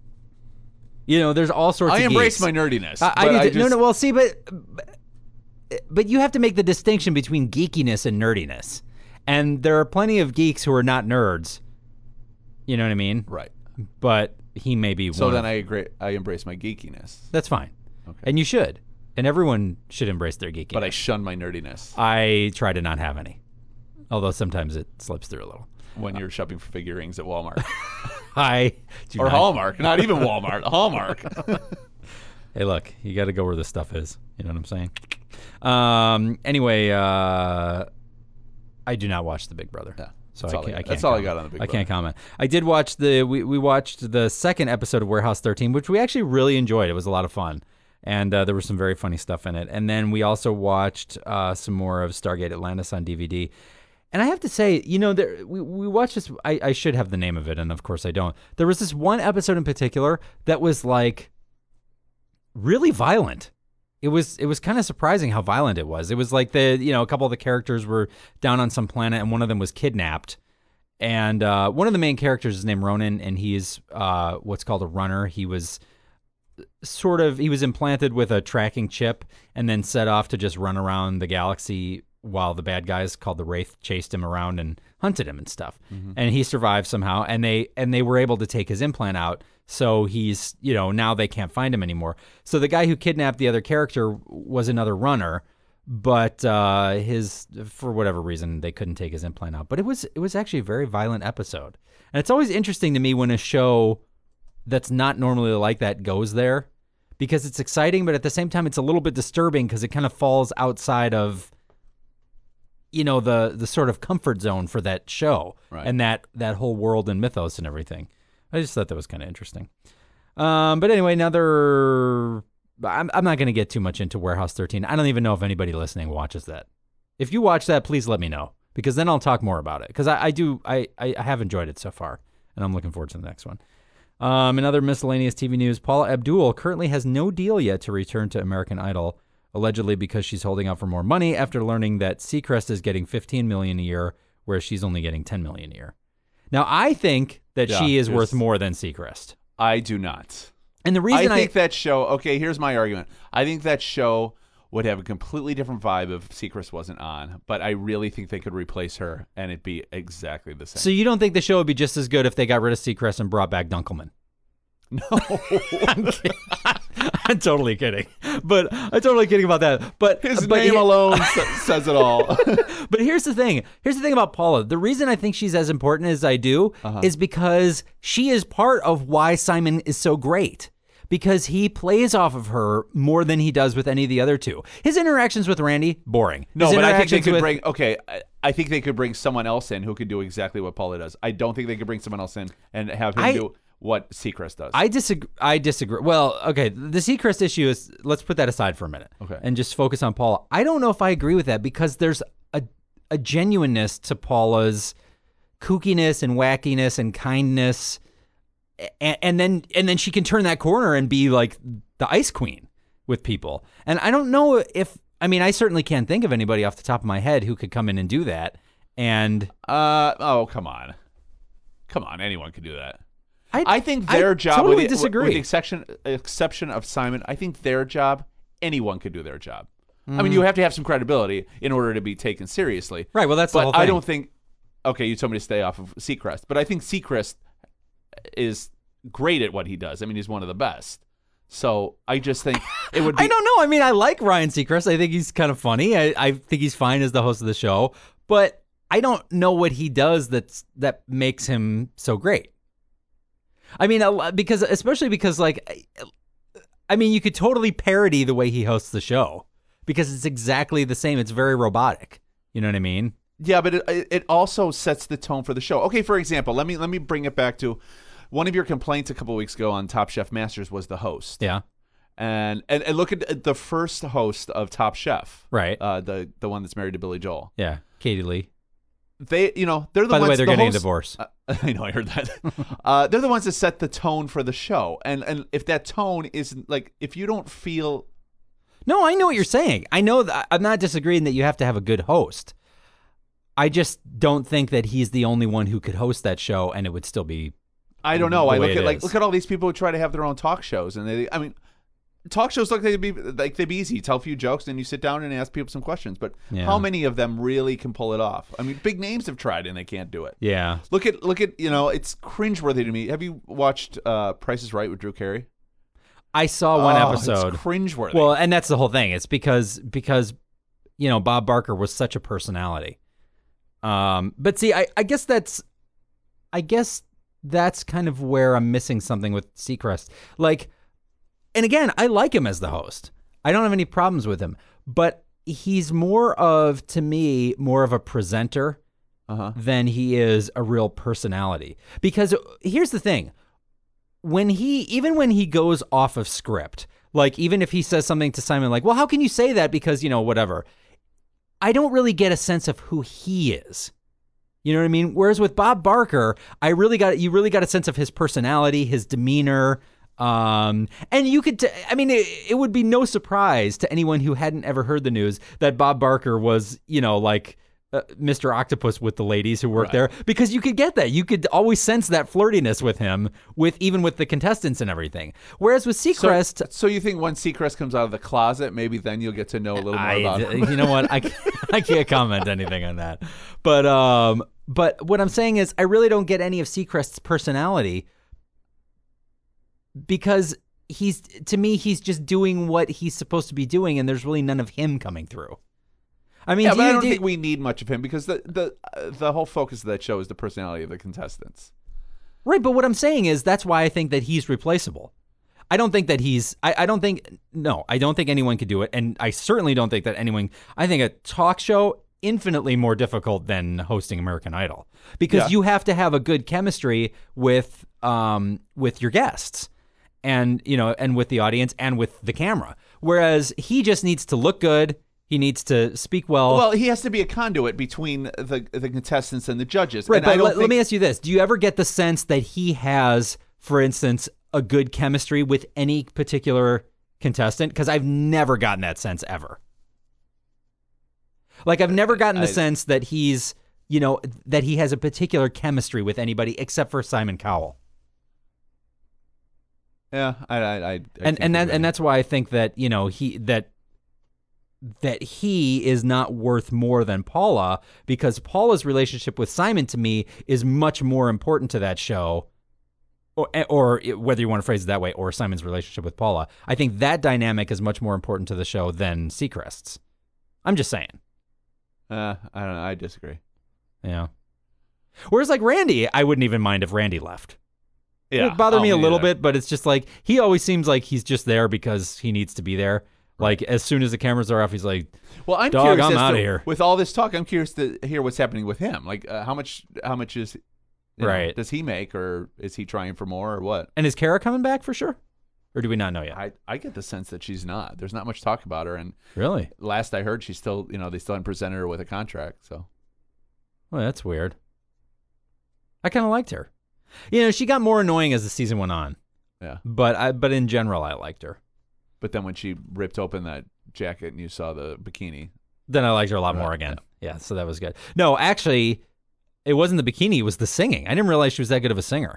Speaker 1: You know, there's all sorts
Speaker 2: I
Speaker 1: of
Speaker 2: embrace
Speaker 1: geeks.
Speaker 2: my nerdiness.
Speaker 1: I, I
Speaker 2: but
Speaker 1: do.
Speaker 2: I
Speaker 1: th- no,
Speaker 2: just-
Speaker 1: no. Well, see, but, but but you have to make the distinction between geekiness and nerdiness. And there are plenty of geeks who are not nerds. You know what I mean?
Speaker 2: Right.
Speaker 1: But he may be
Speaker 2: So
Speaker 1: one.
Speaker 2: then
Speaker 1: of,
Speaker 2: I agree. I embrace my geekiness,
Speaker 1: That's fine.
Speaker 2: Okay.
Speaker 1: And you should. And everyone should embrace their geekiness.
Speaker 2: but I shun my nerdiness
Speaker 1: I try to not have any. Although sometimes it slips through a little.
Speaker 2: when you're shopping for figurines at Walmart
Speaker 1: I do
Speaker 2: or
Speaker 1: not-
Speaker 2: Hallmark. Not even Walmart. Hallmark.
Speaker 1: Hey, look, you got to go where the stuff is. You know what I'm saying? Um. Anyway, uh, I do not watch The Big Brother.
Speaker 2: Yeah.
Speaker 1: So
Speaker 2: That's
Speaker 1: I
Speaker 2: all I
Speaker 1: can't.
Speaker 2: got.
Speaker 1: I can't
Speaker 2: That's all I
Speaker 1: comment.
Speaker 2: got on the Big
Speaker 1: I
Speaker 2: Brother.
Speaker 1: can't comment. I did watch the. We, we watched the second episode of Warehouse thirteen, which we actually really enjoyed. It was a lot of fun, and uh, there was some very funny stuff in it. And then we also watched uh, some more of Stargate Atlantis on D V D. And I have to say, you know, there, we we watched this. I, I should have the name of it, and of course I don't. There was this one episode in particular that was like really violent. It was it was kind of surprising how violent it was. It was like the you know a couple of the characters were down on some planet, and one of them was kidnapped. And uh, one of the main characters is named Ronan, and he's uh, what's called a runner. He was sort of he was implanted with a tracking chip, and then set off to just run around the galaxy while the bad guys called the Wraith chased him around and hunted him and stuff. Mm-hmm. And he survived somehow, and they and they were able to take his implant out. So he's, you know, now they can't find him anymore. So the guy who kidnapped the other character was another runner, but uh, his for whatever reason they couldn't take his implant out. But it was it was actually a very violent episode, and it's always interesting to me when a show that's not normally like that goes there, because it's exciting, but at the same time it's a little bit disturbing because it kind of falls outside of, you know, the the sort of comfort zone for that show,
Speaker 2: right.
Speaker 1: and that that whole world and mythos and everything. I just thought that was kind of interesting. Um, but anyway, another. I'm I'm not going to get too much into Warehouse thirteen. I don't even know if anybody listening watches that. If you watch that, please let me know, because then I'll talk more about it. Because I, I do I, I have enjoyed it so far, and I'm looking forward to the next one. Um, another miscellaneous T V news: Paula Abdul currently has no deal yet to return to American Idol, allegedly because she's holding out for more money after learning that Seacrest is getting fifteen million dollars a year, whereas she's only getting ten million dollars a year. Now, I think that
Speaker 2: yeah,
Speaker 1: she is worth more than Seacrest.
Speaker 2: I do not.
Speaker 1: And the reason
Speaker 2: I
Speaker 1: I
Speaker 2: think that show, okay, here's my argument. I think that show would have a completely different vibe if Seacrest wasn't on, but I really think they could replace her and it'd be exactly the same.
Speaker 1: So you don't think the show would be just as good if they got rid of Seacrest and brought back Dunkelman?
Speaker 2: No.
Speaker 1: I'm kidding. I'm totally kidding. But I'm totally kidding about that. But
Speaker 2: his
Speaker 1: but
Speaker 2: name
Speaker 1: he,
Speaker 2: alone says it all.
Speaker 1: But here's the thing. Here's the thing about Paula. The reason I think she's as important as I do uh-huh. is because she is part of why Simon is so great. Because he plays off of her more than he does with any of the other two. His interactions with Randy, boring.
Speaker 2: No,
Speaker 1: His
Speaker 2: but I think they could
Speaker 1: with,
Speaker 2: bring, okay, I, I think they could bring someone else in who could do exactly what Paula does. I don't think they could bring someone else in and have him
Speaker 1: I,
Speaker 2: do what Seacrest does.
Speaker 1: I disagree. I disagree. Well, okay, the Seacrest issue is, let's put that aside for a minute.
Speaker 2: Okay.
Speaker 1: And just focus on Paula. I don't know if I agree with that, because there's a, a genuineness to Paula's kookiness and wackiness and kindness. And, and then and then she can turn that corner and be like the ice queen with people. And I don't know if, I mean, I certainly can't think of anybody off the top of my head who could come in and do that. And
Speaker 2: uh oh, come on. Come on, anyone could do that.
Speaker 1: I,
Speaker 2: I think their
Speaker 1: I
Speaker 2: job,
Speaker 1: totally
Speaker 2: with, the,
Speaker 1: disagree.
Speaker 2: with the exception, exception of Simon, I think their job, anyone could do their job. Mm. I mean, you have to have some credibility in order to be taken seriously.
Speaker 1: Right, well, that's
Speaker 2: but
Speaker 1: the whole thing.
Speaker 2: I don't think, okay, you told me to stay off of Seacrest, but I think Seacrest is great at what he does. I mean, he's one of the best. So I just think it would be...
Speaker 1: I don't know. I mean, I like Ryan Seacrest. I think he's kind of funny. I, I think he's fine as the host of the show. But I don't know what he does that's that makes him so great. I mean, because especially because, like, I mean, you could totally parody the way he hosts the show because it's exactly the same. It's very robotic. You know what I mean?
Speaker 2: Yeah, but it it also sets the tone for the show. Okay, for example, let me let me bring it back to one of your complaints a couple of weeks ago on Top Chef Masters was the host.
Speaker 1: Yeah.
Speaker 2: And and, and look at the first host of Top Chef.
Speaker 1: Right.
Speaker 2: Uh, the the one that's married to Billy Joel.
Speaker 1: Yeah, Katie Lee.
Speaker 2: They, you know, they're the
Speaker 1: By the
Speaker 2: ones.
Speaker 1: way, they're
Speaker 2: the
Speaker 1: getting
Speaker 2: hosts,
Speaker 1: a divorce.
Speaker 2: Uh, I know, I heard that. uh, they're the ones that set the tone for the show, and and if that tone isn't like, if you don't feel,
Speaker 1: no, I know what you're saying. I know that I'm not disagreeing that you have to have a good host. I just don't think that he's the only one who could host that show, and it would still be.
Speaker 2: I don't know. I look at like
Speaker 1: is.
Speaker 2: look at all these people who try to have their own talk shows, and they, I mean. Talk shows look like they'd be like they'd be easy. You tell a few jokes, and you sit down and ask people some questions. But
Speaker 1: yeah.
Speaker 2: how many of them really can pull it off? I mean, big names have tried and they can't do it.
Speaker 1: Yeah.
Speaker 2: Look at look at you know, it's cringeworthy to me. Have you watched uh, Price is Right with Drew Carey?
Speaker 1: I saw one
Speaker 2: oh,
Speaker 1: episode.
Speaker 2: It's cringeworthy.
Speaker 1: Well, and that's the whole thing. It's because because you know Bob Barker was such a personality. Um, but see, I, I guess that's I guess that's kind of where I'm missing something with Seacrest. Like. And again, I like him as the host. I don't have any problems with him. But he's more of, to me, more of a presenter
Speaker 2: Uh-huh.
Speaker 1: than he is a real personality. Because here's the thing. When he, even when he goes off of script, like even if he says something to Simon like, well, how can you say that? Because, you know, whatever. I don't really get a sense of who he is. You know what I mean? Whereas with Bob Barker, I really got, you really got a sense of his personality, his demeanor. Um, and you could, t- I mean, it, it would be no surprise to anyone who hadn't ever heard the news that Bob Barker was, you know, like, Uh, Mister Octopus with the ladies who work
Speaker 2: Right.
Speaker 1: there, because you could get that. You could always sense that flirtiness with him, with even with the contestants and everything. Whereas with
Speaker 2: So,
Speaker 1: Seacrest,
Speaker 2: so you think once Seacrest comes out of the closet, maybe then you'll get to know a little more
Speaker 1: I,
Speaker 2: about him?
Speaker 1: you know what, I, I can't comment anything on that. But um, but what I'm saying is, I really don't get any of Seacrest's personality because he's, to me, he's just doing what he's supposed to be doing, and there's really none of him coming through. I mean,
Speaker 2: Yeah,
Speaker 1: do
Speaker 2: but
Speaker 1: you,
Speaker 2: I don't
Speaker 1: do you-
Speaker 2: think we need much of him because the the uh, the whole focus of that show is the personality of the contestants.
Speaker 1: Right, but what I'm saying is that's why I think that he's replaceable. I don't think that he's I, I don't think no, I don't think anyone could do it, and I certainly don't think that anyone I think a talk show infinitely more difficult than hosting American Idol. Because
Speaker 2: Yeah.
Speaker 1: you have to have a good chemistry with um with your guests and you know and with the audience and with the camera. Whereas he just needs to look good. He needs to speak well.
Speaker 2: Well, he has to be a conduit between the the contestants and the judges.
Speaker 1: Right,
Speaker 2: and
Speaker 1: but
Speaker 2: I don't
Speaker 1: let,
Speaker 2: think,
Speaker 1: let me ask you this. Do you ever get the sense that he has, for instance, a good chemistry with any particular contestant? Because I've never gotten that sense ever. Like, I've never gotten the
Speaker 2: I-
Speaker 1: sense that he's, you know, that he has a particular chemistry with anybody except for Simon Cowell.
Speaker 2: Yeah, I, I, I, I
Speaker 1: And
Speaker 2: can't
Speaker 1: and that
Speaker 2: agree.
Speaker 1: and that's why I think that, you know, he that that he is not worth more than Paula, because Paula's relationship with Simon to me is much more important to that show, or, or whether you want to phrase it that way, or Simon's relationship with Paula. I think that dynamic is much more important to the show than Seacrest's. I'm just saying.
Speaker 2: Uh, I don't know. I disagree.
Speaker 1: Yeah. Whereas like Randy, I wouldn't even mind if Randy left.
Speaker 2: Yeah,
Speaker 1: It would bother
Speaker 2: oh,
Speaker 1: me a little
Speaker 2: neither.
Speaker 1: bit, but it's just like he always seems like he's just there because he needs to be there. Like as soon as the cameras are off, he's like,
Speaker 2: Well, I'm
Speaker 1: Dog,
Speaker 2: curious
Speaker 1: I'm
Speaker 2: as
Speaker 1: outta
Speaker 2: to-
Speaker 1: here.
Speaker 2: With all this talk, I'm curious to hear what's happening with him. Like, uh, how much, how much is, you know,
Speaker 1: Right.
Speaker 2: does he make, or is he trying for more, or what?
Speaker 1: and is Kara coming back for sure? Or do we not know yet?
Speaker 2: I, I get the sense that she's not. There's not much talk about her, and
Speaker 1: Really?
Speaker 2: last I heard, she's still, you know, they still haven't presented her with a contract. So
Speaker 1: Well, that's weird. I kind of liked her. You know, she got more annoying as the season went on,
Speaker 2: yeah.
Speaker 1: but I, but in general, I liked her.
Speaker 2: But then when she ripped open that jacket and you saw the bikini,
Speaker 1: Then I liked her a lot
Speaker 2: Right,
Speaker 1: more again. Yeah, so that was good. No, actually, it wasn't the bikini; it was the singing. I didn't realize she was that good of a singer.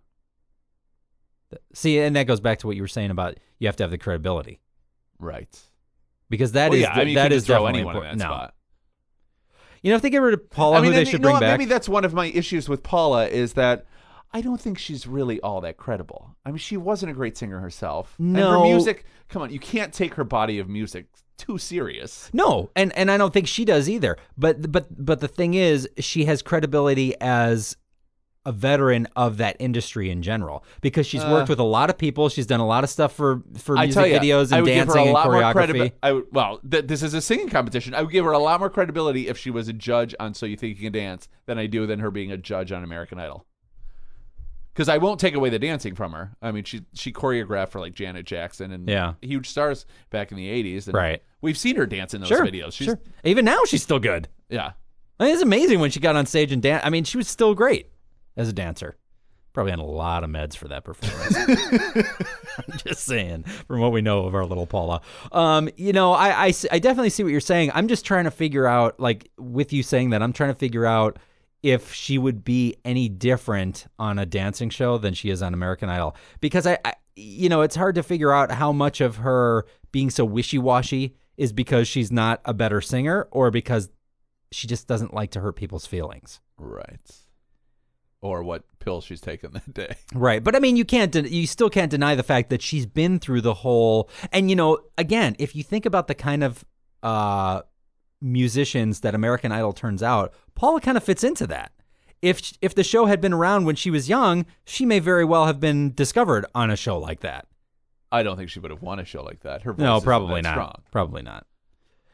Speaker 1: See, and that goes back to what you were saying about you have to have the credibility,
Speaker 2: right?
Speaker 1: because that
Speaker 2: Well,
Speaker 1: is
Speaker 2: yeah, I mean, you
Speaker 1: that
Speaker 2: could
Speaker 1: is
Speaker 2: just throw
Speaker 1: definitely
Speaker 2: anyone in
Speaker 1: important.
Speaker 2: that
Speaker 1: No,
Speaker 2: spot.
Speaker 1: you know, if they get rid of Paula,
Speaker 2: I mean,
Speaker 1: who they
Speaker 2: and,
Speaker 1: should
Speaker 2: you know
Speaker 1: bring
Speaker 2: what,
Speaker 1: back.
Speaker 2: maybe that's one of my issues with Paula is that I don't think she's really all that credible. I mean, she wasn't a great singer herself. And
Speaker 1: No.
Speaker 2: her music, come on, you can't take her body of music too serious.
Speaker 1: No, and and I don't think she does either. But but but the thing is, she has credibility as a veteran of that industry in general, because she's worked
Speaker 2: Uh,
Speaker 1: with a lot of people. She's done a lot of stuff for for
Speaker 2: I
Speaker 1: music
Speaker 2: tell you,
Speaker 1: videos
Speaker 2: I
Speaker 1: and
Speaker 2: would give her
Speaker 1: dancing
Speaker 2: a
Speaker 1: and
Speaker 2: lot more
Speaker 1: choreography.
Speaker 2: credibility. I would, well, th- this is a singing competition. I would give her a lot more credibility if she was a judge on So You Think You Can Dance than I do than her being a judge on American Idol. Because I won't take away the dancing from her. I mean, she she choreographed for like Janet Jackson and
Speaker 1: Yeah.
Speaker 2: huge stars back in the eighties. And
Speaker 1: Right.
Speaker 2: we've seen her dance in those
Speaker 1: Sure,
Speaker 2: videos. She's,
Speaker 1: sure. Even now, she's still good.
Speaker 2: Yeah.
Speaker 1: I mean, it's amazing when she got on stage and dance. I mean, she was still great as a dancer. Probably on a lot of meds for that performance. I'm just saying, from what we know of our little Paula. Um, you know, I, I, s- I definitely see what you're saying. I'm just trying to figure out, like, with you saying that, I'm trying to figure out if she would be any different on a dancing show than she is on American Idol. Because, I, I you know, it's hard to figure out how much of her being so wishy-washy is because she's not a better singer or because she just doesn't like to hurt people's feelings.
Speaker 2: Right. Or what pills she's taken that day.
Speaker 1: Right. But I mean, you can't, den- you still can't deny the fact that she's been through the whole, and you know, again, if you think about the kind of uh, musicians that American Idol turns out, Paula kind of fits into that. If, if the show had been around when she was young, she may very well have been discovered on a show like that.
Speaker 2: I don't think she would have won a show like that. Her voice
Speaker 1: No,
Speaker 2: isn't
Speaker 1: probably
Speaker 2: that
Speaker 1: not.
Speaker 2: strong.
Speaker 1: Probably not.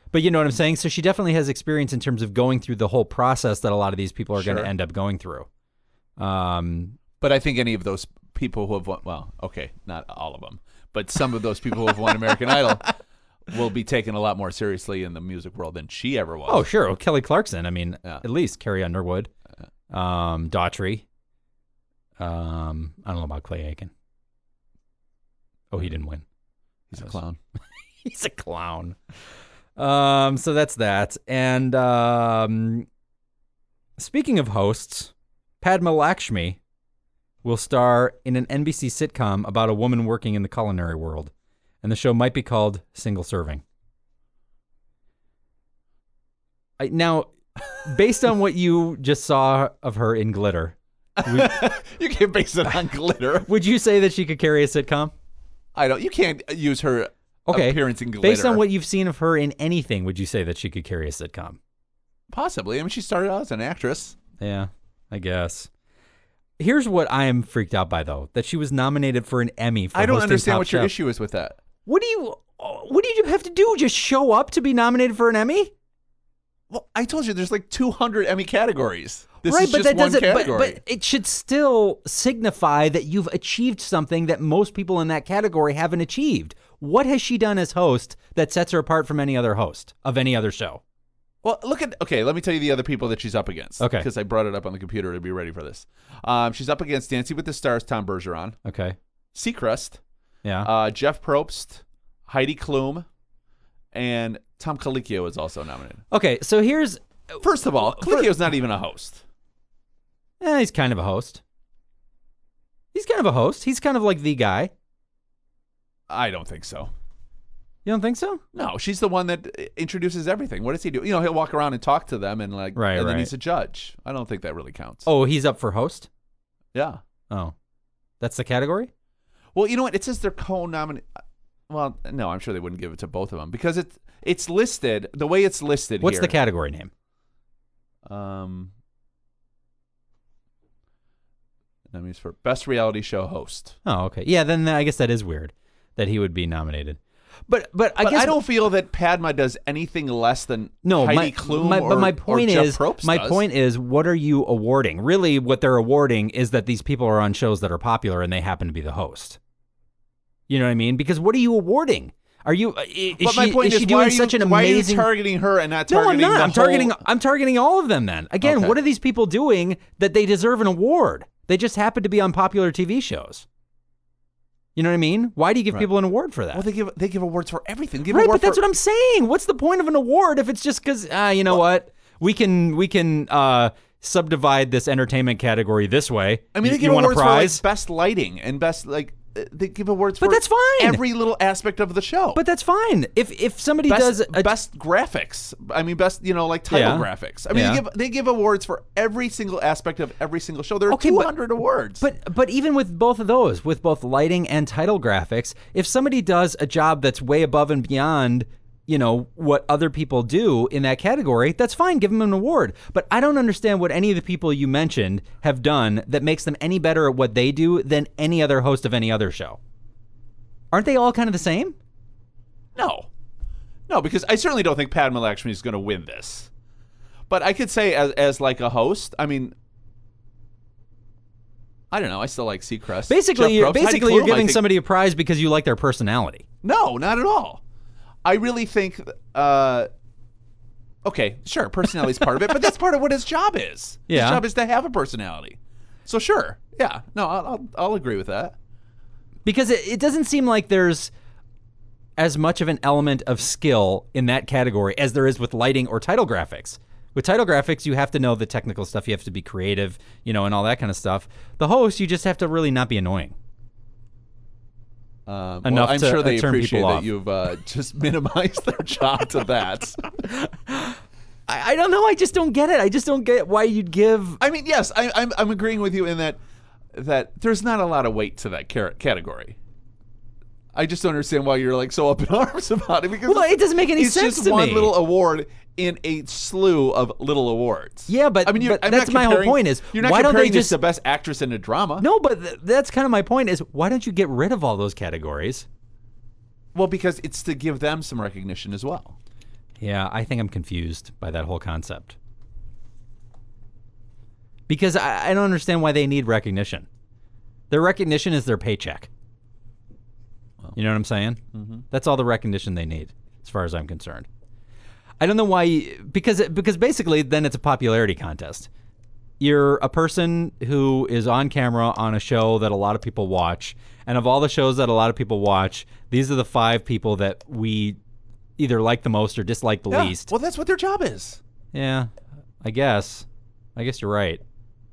Speaker 1: But you know what I'm saying? So she definitely has experience in terms of going through the whole process that a lot of these people are
Speaker 2: Sure.
Speaker 1: going to end up going through. Um,
Speaker 2: But I think any of those people who have won, well, okay, not all of them, but some of those people who have won American Idol will be taken a lot more seriously in the music world than she ever was.
Speaker 1: oh, sure. Well, Kelly Clarkson. I mean,
Speaker 2: Yeah.
Speaker 1: at least Carrie Underwood, um, Daughtry. Um, I don't know about Clay Aiken. Oh, he didn't win.
Speaker 2: He's a clown.
Speaker 1: He's a clown. Um, so that's that. And um, speaking of hosts, Padma Lakshmi will star in an N B C sitcom about a woman working in the culinary world. And the show might be called Single Serving. I, now, based on what you just saw of her in Glitter, would,
Speaker 2: You can't base it on glitter.
Speaker 1: would you say that she could carry a sitcom?
Speaker 2: I don't. You can't use her
Speaker 1: Okay.
Speaker 2: appearance in glitter.
Speaker 1: Based on what you've seen of her in anything, would you say that she could carry a sitcom?
Speaker 2: Possibly. I mean, she started out as an actress.
Speaker 1: Yeah, I guess. Here's what I am freaked out by, though, that she was nominated for an Emmy for
Speaker 2: I don't
Speaker 1: hosting
Speaker 2: understand
Speaker 1: Top
Speaker 2: what your
Speaker 1: Chef.
Speaker 2: issue is with that.
Speaker 1: What do you What do you have to do? Just show up to be nominated for an Emmy?
Speaker 2: Well, I told you there's like two hundred Emmy categories. This
Speaker 1: right,
Speaker 2: is
Speaker 1: but
Speaker 2: just
Speaker 1: that
Speaker 2: one
Speaker 1: doesn't. But,
Speaker 2: category.
Speaker 1: but it should still signify that you've achieved something that most people in that category haven't achieved. What has she done as host that sets her apart from any other host of any other show?
Speaker 2: Well, look at, okay, let me tell you the other people that she's up against.
Speaker 1: Okay.
Speaker 2: Because I brought it up on the computer to be ready for this. Um, she's up against Dancing with the Stars, Tom Bergeron,
Speaker 1: Okay.
Speaker 2: Seacrest,
Speaker 1: Yeah.
Speaker 2: uh, Jeff Probst, Heidi Klum, and Tom Colicchio is also nominated.
Speaker 1: okay. So here's.
Speaker 2: First of all,
Speaker 1: For-
Speaker 2: Colicchio's not even a host.
Speaker 1: Eh, he's kind of a host. He's kind of a host. He's kind of like the guy.
Speaker 2: I don't think so.
Speaker 1: You don't think so?
Speaker 2: No, she's the one that introduces everything. What does he do? You know, he'll walk around and talk to them and like,
Speaker 1: Right,
Speaker 2: and then
Speaker 1: right.
Speaker 2: he's a judge. I don't think that really counts.
Speaker 1: Oh, he's up for host?
Speaker 2: Yeah.
Speaker 1: Oh. That's the category?
Speaker 2: Well, you know what? It says they're co-nominated. Well, no, I'm sure they wouldn't give it to both of them because it's it's listed the way it's listed.
Speaker 1: What's
Speaker 2: here.
Speaker 1: the category name?
Speaker 2: Um, that means for best reality show host.
Speaker 1: Oh, okay. Yeah, then I guess that is weird that he would be nominated. But but I
Speaker 2: But
Speaker 1: guess
Speaker 2: I don't feel that Padma does anything less than
Speaker 1: no,
Speaker 2: Heidi
Speaker 1: my,
Speaker 2: Klum
Speaker 1: my,
Speaker 2: or,
Speaker 1: but my
Speaker 2: or
Speaker 1: point
Speaker 2: Jeff
Speaker 1: is
Speaker 2: Probst
Speaker 1: my
Speaker 2: does.
Speaker 1: point is what are you awarding? Really what they're awarding is that these people are on shows that are popular and they happen to be the host. You know what I mean? Because what are you awarding? Are you is
Speaker 2: But
Speaker 1: she,
Speaker 2: my point
Speaker 1: is
Speaker 2: is,
Speaker 1: she
Speaker 2: why
Speaker 1: doing
Speaker 2: are you,
Speaker 1: such an
Speaker 2: why
Speaker 1: amazing
Speaker 2: are you targeting her and not
Speaker 1: No, I'm
Speaker 2: targeting
Speaker 1: not.
Speaker 2: the
Speaker 1: I'm
Speaker 2: whole-
Speaker 1: targeting I'm targeting all of them then. Again,
Speaker 2: Okay.
Speaker 1: what are these people doing that they deserve an award? They just happen to be on popular T V shows. You know what I mean? Why do you give
Speaker 2: Right.
Speaker 1: people an award for that?
Speaker 2: Well, they give they give awards for everything. They give
Speaker 1: right,
Speaker 2: award
Speaker 1: but that's
Speaker 2: for,
Speaker 1: what I'm saying. What's the point of an award if it's just because ah, you know what? We can we can uh, subdivide this entertainment category this way.
Speaker 2: I mean,
Speaker 1: you,
Speaker 2: they give
Speaker 1: you want a
Speaker 2: awards for
Speaker 1: prize?
Speaker 2: like best lighting and best like uh, they give awards
Speaker 1: But
Speaker 2: for
Speaker 1: that's fine.
Speaker 2: every little aspect of the show.
Speaker 1: But that's fine. If if somebody
Speaker 2: best,
Speaker 1: does a,
Speaker 2: best graphics. I mean, best you know like title
Speaker 1: Yeah.
Speaker 2: graphics. I mean,
Speaker 1: Yeah.
Speaker 2: they give they give awards for every single aspect of every single show. There are
Speaker 1: Okay, but-
Speaker 2: two hundred awards.
Speaker 1: But but even with both of those, with both lighting and title graphics, if somebody does a job that's way above and beyond, you know, what other people do in that category, that's fine. Give them an award. But I don't understand what any of the people you mentioned have done that makes them any better at what they do than any other host of any other show. Aren't they all kind of the same?
Speaker 2: no, no, because I certainly don't think Padma Lakshmi is going to win this. But I could say as as like a host, I mean. I don't know. I still like Seacrest.
Speaker 1: Basically,
Speaker 2: Jeff
Speaker 1: you're,
Speaker 2: Probst, Heidi
Speaker 1: basically you're
Speaker 2: Klum, I
Speaker 1: giving
Speaker 2: think-
Speaker 1: somebody a prize because you like their personality.
Speaker 2: No, not at all. I really think. Uh, okay, sure, personality is part of it, but that's part of what his job is.
Speaker 1: Yeah.
Speaker 2: His job is to have a personality. So sure, yeah, no, I'll I'll, I'll agree with that.
Speaker 1: Because it, it doesn't seem like there's as much of an element of skill in that category as there is with lighting or title graphics. With title graphics, you have to know the technical stuff. You have to be creative, you know, and all that kind of stuff. The host, you just have to really not be annoying.
Speaker 2: Um,
Speaker 1: Enough
Speaker 2: well, I'm
Speaker 1: to,
Speaker 2: sure
Speaker 1: uh,
Speaker 2: they
Speaker 1: turn
Speaker 2: appreciate
Speaker 1: people
Speaker 2: that
Speaker 1: off.
Speaker 2: you've uh, just minimized their job to that.
Speaker 1: I, I don't know. I just don't get it. I just don't get why you'd give.
Speaker 2: I mean, yes, I, I'm I'm agreeing with you in that that there's not a lot of weight to that car- category. I just don't understand why you're like so up in arms about it because
Speaker 1: Well, it doesn't make any
Speaker 2: it's
Speaker 1: sense
Speaker 2: just
Speaker 1: to
Speaker 2: one
Speaker 1: me.
Speaker 2: little award in a slew of little awards.
Speaker 1: Yeah, but-
Speaker 2: I mean, you're,
Speaker 1: but
Speaker 2: I'm
Speaker 1: that's
Speaker 2: not
Speaker 1: my whole
Speaker 2: comparing-
Speaker 1: point is,
Speaker 2: you're not
Speaker 1: why don't they
Speaker 2: comparing this
Speaker 1: just-
Speaker 2: to best actress in a drama.
Speaker 1: No, but th- that's kind of my point is why don't you get rid of all those categories?
Speaker 2: Well, because it's to give them some recognition as well.
Speaker 1: Yeah, I think I'm confused by that whole concept. Because I, I don't understand why they need recognition. Their recognition is their paycheck.
Speaker 2: Well,
Speaker 1: you know what I'm saying?
Speaker 2: Mm-hmm.
Speaker 1: That's all the recognition they need, as far as I'm concerned. I don't know why, because because basically then it's a popularity contest. You're a person who is on camera on a show that a lot of people watch, and of all the shows that a lot of people watch, these are the five people that we either like the most or dislike the
Speaker 2: yeah.
Speaker 1: least.
Speaker 2: Well, that's what their job is.
Speaker 1: Yeah, I guess. I guess you're right.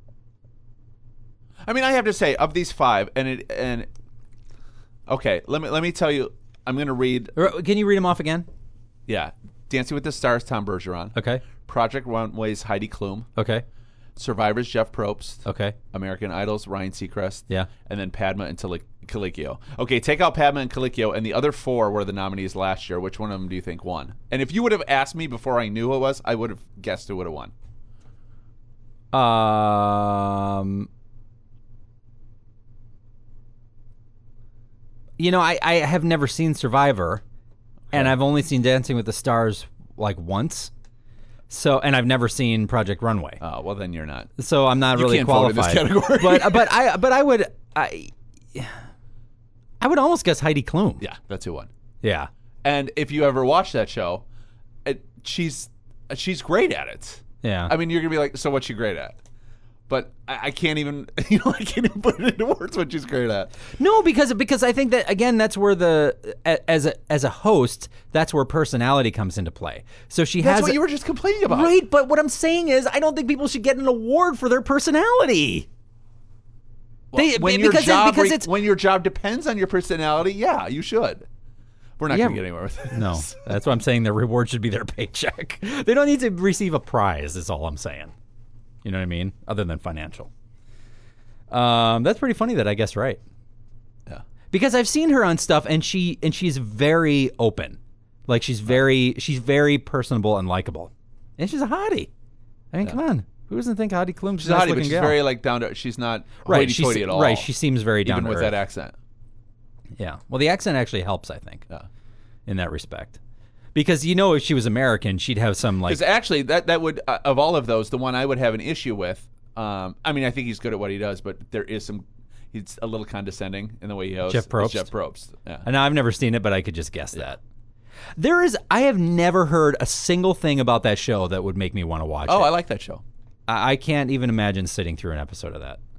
Speaker 2: I mean, I have to say, of these five, and it and okay, let me let me tell you, I'm going to read.
Speaker 1: Can you read them off again?
Speaker 2: Yeah, Dancing with the Stars, Tom Bergeron.
Speaker 1: Okay.
Speaker 2: Project Runway's Heidi Klum.
Speaker 1: Okay.
Speaker 2: Survivor's Jeff Probst.
Speaker 1: Okay.
Speaker 2: American Idol's Ryan Seacrest.
Speaker 1: Yeah.
Speaker 2: And then Padma and Tali- Colicchio. Okay, take out Padma and Colicchio, and the other four were the nominees last year. Which one of them do you think won? And if you would have asked me before I knew who it was, I would have guessed who would have won.
Speaker 1: Um, you know, I, I have never seen Survivor, and I've only seen Dancing with the Stars like once. So, and I've never seen Project Runway.
Speaker 2: Oh, well, then you're not.
Speaker 1: So I'm not
Speaker 2: You
Speaker 1: really
Speaker 2: can't vote in
Speaker 1: qualified.
Speaker 2: this category.
Speaker 1: but but I but I would I I would almost guess Heidi Klum.
Speaker 2: Yeah, that's who won.
Speaker 1: Yeah.
Speaker 2: And if you ever watch that show, it, she's she's great at it.
Speaker 1: Yeah.
Speaker 2: I mean, you're gonna be like, so what's she great at? But I, I can't even, you know, I can't even put it into words what she's great at.
Speaker 1: No, because because I think that again, that's where the as a as a host, that's where personality comes into play. So she
Speaker 2: That's
Speaker 1: has
Speaker 2: what you were just complaining about,
Speaker 1: right? But what I'm saying is, I don't think people should get an award for their personality.
Speaker 2: Well,
Speaker 1: they,
Speaker 2: when
Speaker 1: because
Speaker 2: your job
Speaker 1: it, because
Speaker 2: re-
Speaker 1: it's
Speaker 2: when your job depends on your personality, yeah, you should. We're not
Speaker 1: Yeah,
Speaker 2: gonna get anywhere with this.
Speaker 1: no. That's why I'm saying their reward should be their paycheck. They don't need to receive a prize. Is all I'm saying. You know what I mean? Other than financial. Um, that's pretty funny that I guess right.
Speaker 2: Yeah.
Speaker 1: Because I've seen her on stuff, and she and she's very open, like she's very she's very personable and likable, and she's a hottie. I mean,
Speaker 2: Yeah.
Speaker 1: come on, who doesn't think Heidi Klum?
Speaker 2: She's a hottie, but she's very like down to. She's not
Speaker 1: right. She's
Speaker 2: hoity-toity at all.
Speaker 1: right. She seems very down
Speaker 2: even
Speaker 1: to
Speaker 2: with
Speaker 1: earth.
Speaker 2: that accent.
Speaker 1: Yeah. Well, the accent actually helps, I think,
Speaker 2: Yeah.
Speaker 1: in that respect, because you know if she was American, she'd have some like.
Speaker 2: Because actually, that that would uh, of all of those, the one I would have an issue with. Um, I mean, I think he's good at what he does, but there is some. He's a little condescending in the way he hosts.
Speaker 1: Jeff
Speaker 2: It's
Speaker 1: Probst?
Speaker 2: Jeff Probst. Yeah.
Speaker 1: And I've never seen it, but I could just guess that. There is. I have never heard a single thing about that show that would make me want to watch
Speaker 2: Oh,
Speaker 1: it.
Speaker 2: I like that show.
Speaker 1: I, I can't even imagine sitting through an episode of that.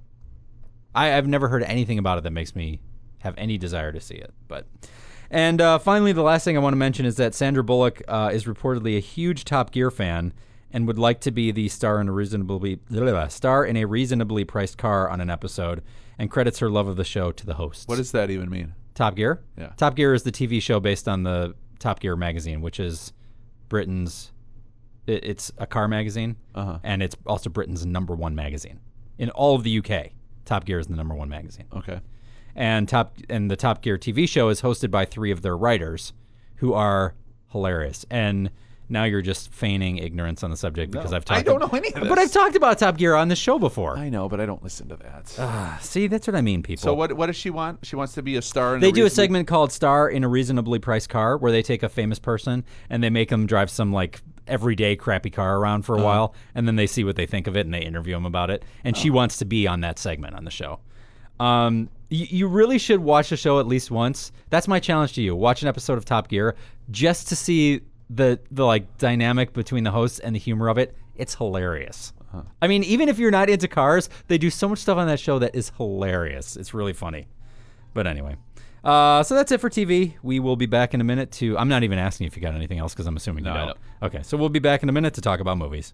Speaker 1: I, I've never heard anything about it that makes me have any desire to see it. But, and uh, finally, the last thing I want to mention is that Sandra Bullock uh, is reportedly a huge Top Gear fan and would like to be the star in a reasonably blah, blah, blah, star in a reasonably priced car on an episode, and credits her love of the show to the hosts.
Speaker 2: What does that even mean?
Speaker 1: Top Gear?
Speaker 2: Yeah.
Speaker 1: Top Gear is the T V show based on the Top Gear magazine, which is Britain's. It, it's a car magazine,
Speaker 2: Uh-huh.
Speaker 1: and it's also Britain's number one magazine in all of the U K. Top Gear is the number one magazine,
Speaker 2: Okay.
Speaker 1: and top and the Top Gear T V show is hosted by three of their writers, who are hilarious. And now you're just feigning ignorance on the subject because
Speaker 2: No,
Speaker 1: I've talked.
Speaker 2: I don't know any of this.
Speaker 1: But I've talked about Top Gear on this show before.
Speaker 2: I know, but I don't listen to that.
Speaker 1: Ah, see, that's what I mean, people.
Speaker 2: so what? What does she want? She wants to be a star. In
Speaker 1: They
Speaker 2: a
Speaker 1: do a
Speaker 2: reasonably-
Speaker 1: segment called Star in a Reasonably Priced Car, where they take a famous person and they make them drive some like everyday crappy car around for a
Speaker 2: Uh-huh.
Speaker 1: while, and then they see what they think of it and they interview them about it. And she wants to be on that segment on the show. Um, you, you really should watch the show at least once. That's my challenge to you. Watch an episode of Top Gear just to see the the like dynamic between the hosts and the humor of it. It's hilarious.
Speaker 2: Uh-huh.
Speaker 1: I mean, even if you're not into cars, they do so much stuff on that show that is hilarious. It's really funny. But anyway, uh, so that's it for T V. We will be back in a minute to. I'm not even asking if you got anything else because I'm assuming you
Speaker 2: No, I
Speaker 1: don't. Okay, so we'll be back in a minute to talk about movies.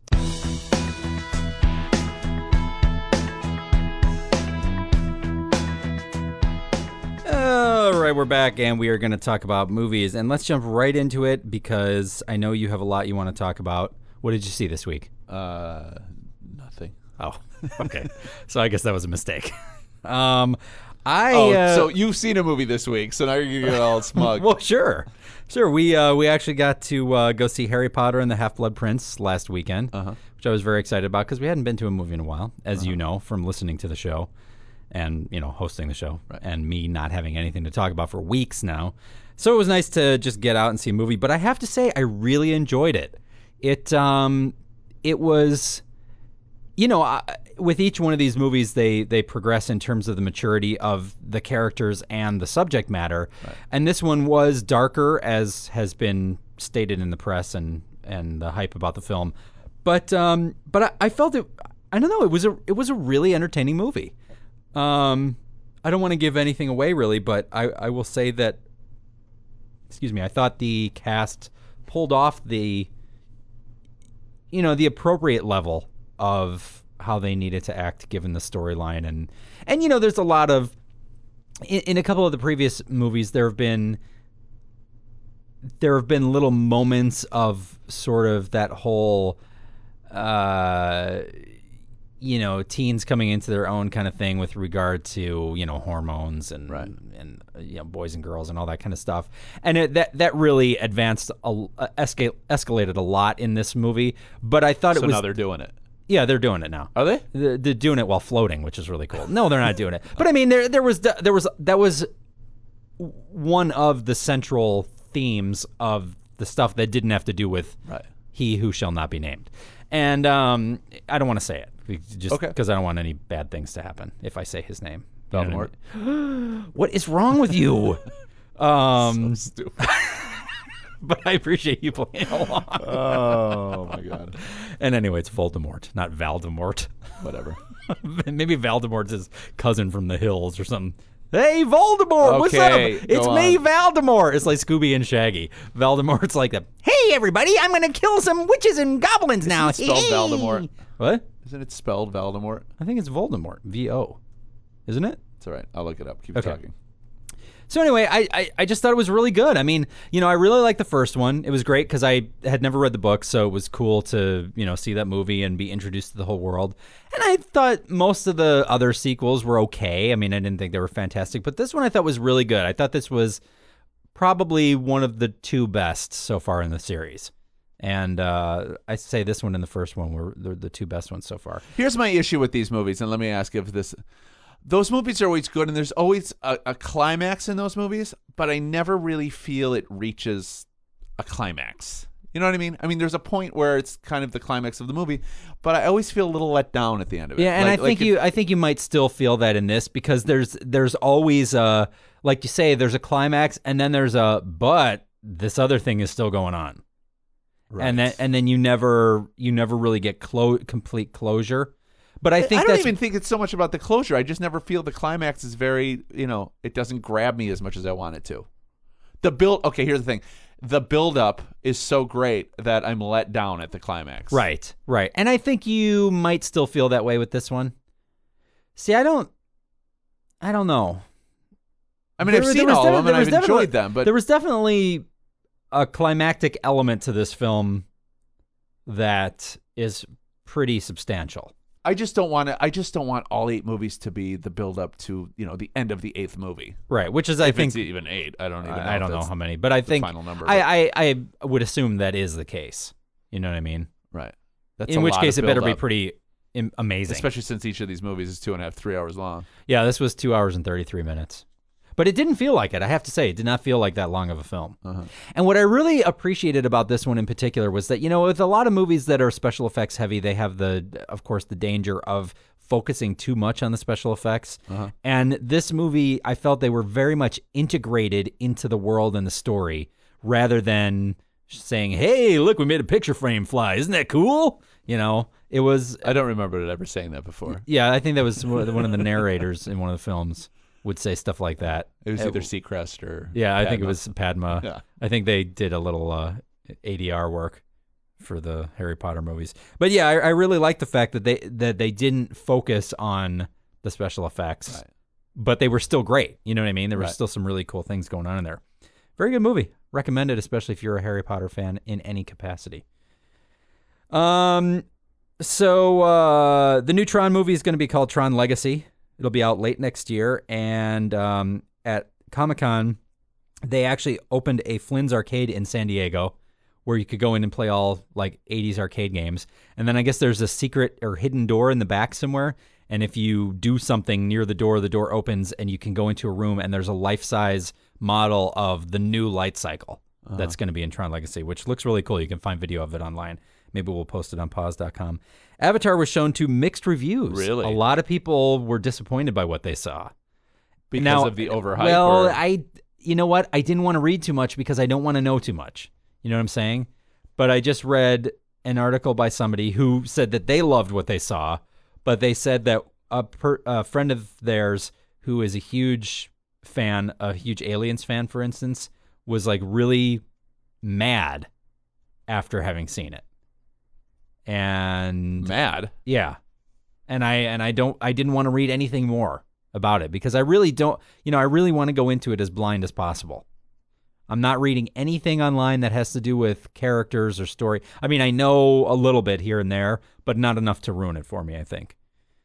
Speaker 1: All right, we're back, and we are going to talk about movies. And let's jump right into it because I know you have a lot you want to talk about. What did you see this week?
Speaker 2: Uh, nothing.
Speaker 1: Oh, okay. So I guess that was a mistake. Um, I
Speaker 2: Oh,
Speaker 1: uh,
Speaker 2: so you've seen a movie this week, so now you're gonna get all smug.
Speaker 1: well, sure, sure. We uh, we actually got to uh, go see Harry Potter and the Half-Blood Prince last weekend,
Speaker 2: Uh-huh.
Speaker 1: which I was very excited about because we hadn't been to a movie in a while, as you know from listening to the show and you know hosting the show,
Speaker 2: Right.
Speaker 1: and me not having anything to talk about for weeks now. So it was nice to just get out and see a movie, but I have to say I really enjoyed it. It um, it was, you know, I, with each one of these movies, they they progress in terms of the maturity of the characters and the subject matter. Right. And this one was darker, as has been stated in the press and and the hype about the film. But um, but I, I felt it. I don't know. It was a it was a really entertaining movie. Um, I don't want to give anything away really, but I, I will say that. Excuse me. I thought the cast pulled off the, you know, the appropriate level of how they needed to act given the storyline, and and you know, there's a lot of in, in a couple of the previous movies there have been there have been little moments of sort of that whole. Uh, you know, teens coming into their own kind of thing with regard to, you know, hormones and
Speaker 2: right.
Speaker 1: and you know, boys and girls and all that kind of stuff. And it, that that really advanced, a, esca- escalated a lot in this movie. But I thought
Speaker 2: so
Speaker 1: it was.
Speaker 2: So now they're doing it.
Speaker 1: Yeah, they're doing it now.
Speaker 2: Are they?
Speaker 1: They're, they're doing it while floating, which is really cool. No, they're not doing it. But I mean, there there was there was that was one of the central themes of the stuff that didn't have to do with
Speaker 2: right. He
Speaker 1: who shall not be named. And um, I don't want to say it. Just because
Speaker 2: okay.
Speaker 1: I don't want any bad things to happen if I say his name.
Speaker 2: Voldemort.
Speaker 1: You know what, I mean? What is wrong with you? um,
Speaker 2: so stupid.
Speaker 1: But I appreciate you playing along.
Speaker 2: Oh my god.
Speaker 1: And anyway, it's Voldemort, not Valdemort.
Speaker 2: Whatever.
Speaker 1: Maybe Valdemort's his cousin from the hills or something. Hey, Voldemort, what's
Speaker 2: okay,
Speaker 1: up? It's me, on. Valdemort. It's like Scooby and Shaggy. Valdemort's like that. Hey, everybody, I'm going to kill some witches and goblins
Speaker 2: Isn't
Speaker 1: now.
Speaker 2: It spelled
Speaker 1: hey.
Speaker 2: Voldemort.
Speaker 1: What?
Speaker 2: Isn't it spelled Voldemort?
Speaker 1: I think it's Voldemort. V O. Isn't it?
Speaker 2: It's all right. I'll look it up. Keep
Speaker 1: okay.
Speaker 2: talking.
Speaker 1: So anyway, I, I, I just thought it was really good. I mean, you know, I really liked the first one. It was great because I had never read the book, so it was cool to, you know, see that movie and be introduced to the whole world. And I thought most of the other sequels were okay. I mean, I didn't think they were fantastic, but this one I thought was really good. I thought this was probably one of the two best so far in the series. And uh, I say this one and the first one were the, the two best ones so far.
Speaker 2: Here's my issue with these movies, and let me ask if this... Those movies are always good, and there's always a, a climax in those movies, but I never really feel it reaches a climax. You know what I mean? I mean, there's a point where it's kind of the climax of the movie, but I always feel a little let down at the end of it.
Speaker 1: Yeah, and
Speaker 2: like,
Speaker 1: I think
Speaker 2: like
Speaker 1: you,
Speaker 2: it,
Speaker 1: I think you might still feel that in this because there's there's always a, like you say, there's a climax, and then there's a but this other thing is still going on, right. and then and then you never you never really get clo- complete closure. But I think
Speaker 2: I don't
Speaker 1: that's,
Speaker 2: even think it's so much about the closure. I just never feel the climax is very, you know, it doesn't grab me as much as I want it to. The build, okay, here's the thing. The build-up is so great that I'm let down at the climax.
Speaker 1: Right, right. And I think you might still feel that way with this one. See, I don't, I don't know.
Speaker 2: I mean,
Speaker 1: there,
Speaker 2: I've seen all of them and I've enjoyed them, but
Speaker 1: there was definitely a climactic element to this film that is pretty substantial.
Speaker 2: I just don't want to. I just don't want all eight movies to be the build up to, you know, the end of the eighth movie.
Speaker 1: Right, which is I
Speaker 2: if
Speaker 1: think
Speaker 2: it's even eight. I don't even. know
Speaker 1: I don't
Speaker 2: if
Speaker 1: know how many, but I think
Speaker 2: final number.
Speaker 1: I, I I would assume that is the case. You know what I mean?
Speaker 2: Right. That's
Speaker 1: in
Speaker 2: a
Speaker 1: which
Speaker 2: lot
Speaker 1: case
Speaker 2: of
Speaker 1: it better be
Speaker 2: build-up.
Speaker 1: pretty im- amazing.
Speaker 2: Especially since each of these movies is two and a half, three hours long.
Speaker 1: Yeah, this was two hours and thirty-three minutes. But it didn't feel like it. I have to say, it did not feel like that long of a film.
Speaker 2: Uh-huh.
Speaker 1: And what I really appreciated about this one in particular was that, you know, with a lot of movies that are special effects heavy, they have the, of course, the danger of focusing too much on the special effects.
Speaker 2: Uh-huh.
Speaker 1: And this movie, I felt they were very much integrated into the world and the story rather than saying, hey, look, we made a picture frame fly. Isn't that cool? You know, it was...
Speaker 2: I don't remember it ever saying that before.
Speaker 1: Yeah, I think that was one of the narrators in one of the films would say stuff like that.
Speaker 2: It was
Speaker 1: Uh,
Speaker 2: either Seacrest or
Speaker 1: Yeah, I think it
Speaker 2: Padma.
Speaker 1: was Padma.
Speaker 2: Yeah.
Speaker 1: I think they did a little uh, A D R work for the Harry Potter movies. But yeah, I, I really like the fact that they that they didn't focus on the special effects,
Speaker 2: Right.
Speaker 1: but they were still great. You know what I mean? There were
Speaker 2: Right.
Speaker 1: still some really cool things going on in there. Very good movie. Recommend it, especially if you're a Harry Potter fan in any capacity. Um, so uh, the new Tron movie is going to be called Tron Legacy. It'll be out late next year, and um, at Comic-Con, they actually opened a Flynn's Arcade in San Diego where you could go in and play all like eighties arcade games. And then I guess there's a secret or hidden door in the back somewhere, and if you do something near the door, the door opens and you can go into a room and there's a life-size model of the new light cycle uh-huh. that's going to be in Tron Legacy, which looks really cool. You can find video of it online. Maybe we'll post it on pause dot com. Avatar was shown to mixed reviews.
Speaker 2: Really?
Speaker 1: A lot of people were disappointed by what they saw.
Speaker 2: Because
Speaker 1: now,
Speaker 2: of the overhype?
Speaker 1: Well,
Speaker 2: or?
Speaker 1: I, you know what? I didn't want to read too much because I don't want to know too much. You know what I'm saying? But I just read an article by somebody who said that they loved what they saw, but they said that a, per, a friend of theirs who is a huge fan, a huge Aliens fan, for instance, was like really mad after having seen it. And
Speaker 2: mad?
Speaker 1: Yeah. And I and I don't I didn't want to read anything more about it because I really don't, you know, I really want to go into it as blind as possible. I'm not reading anything online that has to do with characters or story. I mean, I know a little bit here and there, but not enough to ruin it for me, I think.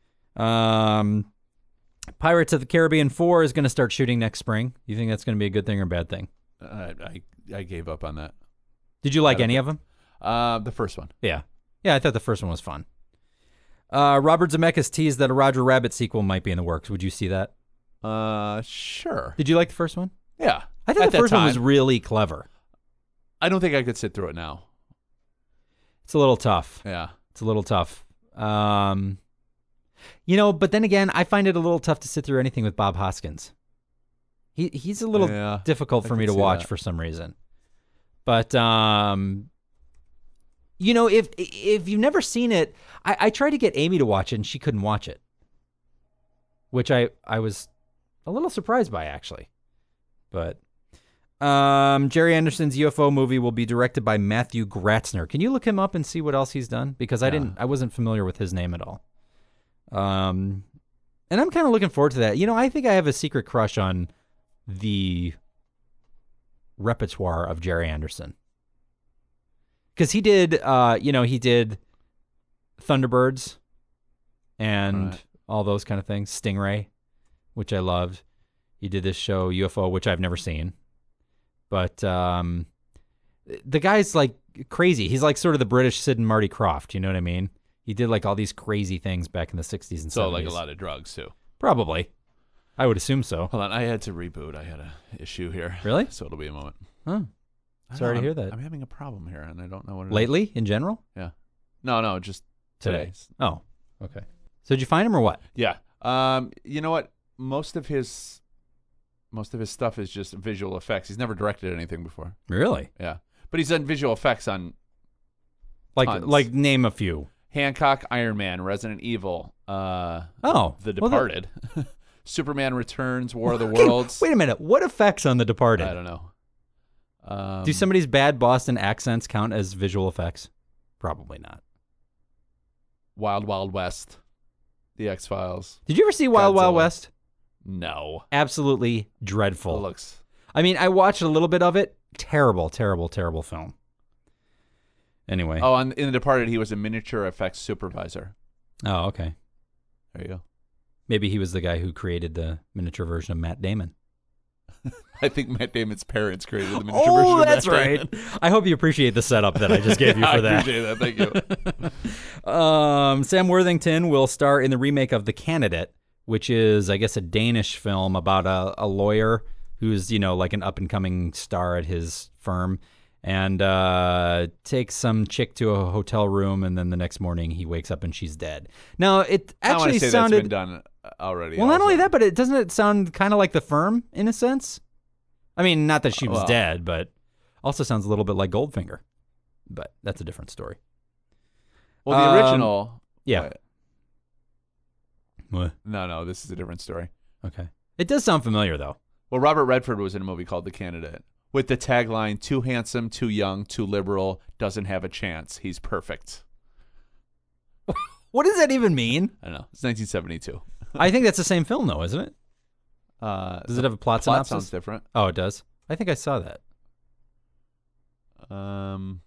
Speaker 1: Um, Pirates of the Caribbean four is going to start shooting next spring. You think that's going to be a good thing or a bad thing?
Speaker 2: Uh, I I gave up on that.
Speaker 1: Did you like any of them?
Speaker 2: Uh, the first one.
Speaker 1: Yeah. Yeah, I thought the first one was fun. Uh, Robert Zemeckis teased that a Roger Rabbit sequel might be in the works. Would you see that?
Speaker 2: Uh, sure.
Speaker 1: Did you like the first one?
Speaker 2: Yeah.
Speaker 1: I thought
Speaker 2: At
Speaker 1: the first
Speaker 2: that
Speaker 1: one was
Speaker 2: time.
Speaker 1: really clever.
Speaker 2: I don't think I could sit through it now.
Speaker 1: It's a little tough.
Speaker 2: Yeah.
Speaker 1: It's a little tough. Um, you know, but then again, I find it a little tough to sit through anything with Bob Hoskins. He he's a little
Speaker 2: Yeah,
Speaker 1: difficult for
Speaker 2: I
Speaker 1: me
Speaker 2: can
Speaker 1: to
Speaker 2: see
Speaker 1: watch
Speaker 2: that.
Speaker 1: for some reason. But um, you know, if if you've never seen it, I, I tried to get Amy to watch it, and she couldn't watch it, which I I was a little surprised by actually. But um, Jerry Anderson's U F O movie will be directed by Matthew Gratzner. Can you look him up and see what else he's done? Because I
Speaker 2: Yeah.
Speaker 1: didn't, I wasn't familiar with his name at all. Um, and I'm kind of looking forward to that. You know, I think I have a secret crush on the repertoire of Jerry Anderson. Because he did, uh, you know, he did Thunderbirds and
Speaker 2: Right.
Speaker 1: all those kind of things. Stingray, which I loved. He did this show, U F O, which I've never seen. But um, the guy's like crazy. He's like sort of the British Sid and Marty Krofft. You know what I mean? He did like all these crazy things back in the sixties and
Speaker 2: So
Speaker 1: seventies.
Speaker 2: like a lot of drugs too.
Speaker 1: Probably. I would assume so.
Speaker 2: Hold on, I had to reboot. I had a issue here.
Speaker 1: Really?
Speaker 2: So it'll be a moment.
Speaker 1: Huh.
Speaker 2: I
Speaker 1: Sorry
Speaker 2: know,
Speaker 1: to hear
Speaker 2: I'm-
Speaker 1: that.
Speaker 2: I'm having a problem here, and I don't know what it is.
Speaker 1: Lately, in general?
Speaker 2: Yeah. No, no, just
Speaker 1: Today.
Speaker 2: today.
Speaker 1: Oh, okay. So did you find him or what?
Speaker 2: Yeah. Um. You know what? Most of his, most of his stuff is just visual effects. He's never directed anything before.
Speaker 1: Really?
Speaker 2: Yeah. But he's done visual effects on
Speaker 1: Like,
Speaker 2: Tons.
Speaker 1: like name a few.
Speaker 2: Hancock, Iron Man, Resident Evil, uh,
Speaker 1: Oh,
Speaker 2: The
Speaker 1: well, that-
Speaker 2: Departed, Superman Returns, War of the
Speaker 1: Okay,
Speaker 2: Worlds.
Speaker 1: Wait a minute. What effects on The Departed?
Speaker 2: I don't know. Um,
Speaker 1: Do somebody's bad Boston accents count as visual effects? Probably not.
Speaker 2: Wild Wild West, The X Files.
Speaker 1: Did you ever see Wild Wild
Speaker 2: Godzilla.
Speaker 1: West?
Speaker 2: No.
Speaker 1: Absolutely
Speaker 2: It
Speaker 1: dreadful.
Speaker 2: looks.
Speaker 1: I mean, I watched a little bit of it. Terrible, terrible, terrible film. Anyway.
Speaker 2: Oh, on, in The Departed, he was a miniature effects supervisor.
Speaker 1: Oh, okay.
Speaker 2: There you go.
Speaker 1: Maybe he was the guy who created the miniature version of Matt Damon.
Speaker 2: I think Matt Damon's parents created the miniature version
Speaker 1: Oh,
Speaker 2: of
Speaker 1: that's
Speaker 2: Matt
Speaker 1: right.
Speaker 2: Damon.
Speaker 1: I hope you appreciate the setup that I just gave you
Speaker 2: I
Speaker 1: for that.
Speaker 2: appreciate that. Thank you.
Speaker 1: Um, Sam Worthington will star in the remake of The Candidate, which is, I guess, a Danish film about a, a lawyer who's, you know, like an up-and-coming star at his firm, and uh, takes some chick to a hotel room, and then the next morning he wakes up and she's dead. Now, it
Speaker 2: I want
Speaker 1: actually
Speaker 2: to say
Speaker 1: sounded...
Speaker 2: that's been done already.
Speaker 1: Well, not
Speaker 2: also.
Speaker 1: only that, but it doesn't it sound kind of like The Firm, in a sense? I mean, not that she was
Speaker 2: Well.
Speaker 1: dead, but also sounds a little bit like Goldfinger. But that's a different story.
Speaker 2: Well, the
Speaker 1: Um,
Speaker 2: original.
Speaker 1: Yeah.
Speaker 2: uh,
Speaker 1: What?
Speaker 2: no, no, this is a different story.
Speaker 1: Okay. It does sound familiar, though.
Speaker 2: Well, Robert Redford was in a movie called The Candidate with the tagline, too handsome, too young, too liberal, doesn't have a chance. He's perfect.
Speaker 1: What does that even mean?
Speaker 2: I don't know. It's nineteen seventy-two.
Speaker 1: I think that's the same film, though, isn't it?
Speaker 2: Uh,
Speaker 1: Does it have a plot,
Speaker 2: plot
Speaker 1: synopsis?
Speaker 2: sounds different.
Speaker 1: Oh, it does? I think I saw that.
Speaker 2: Um,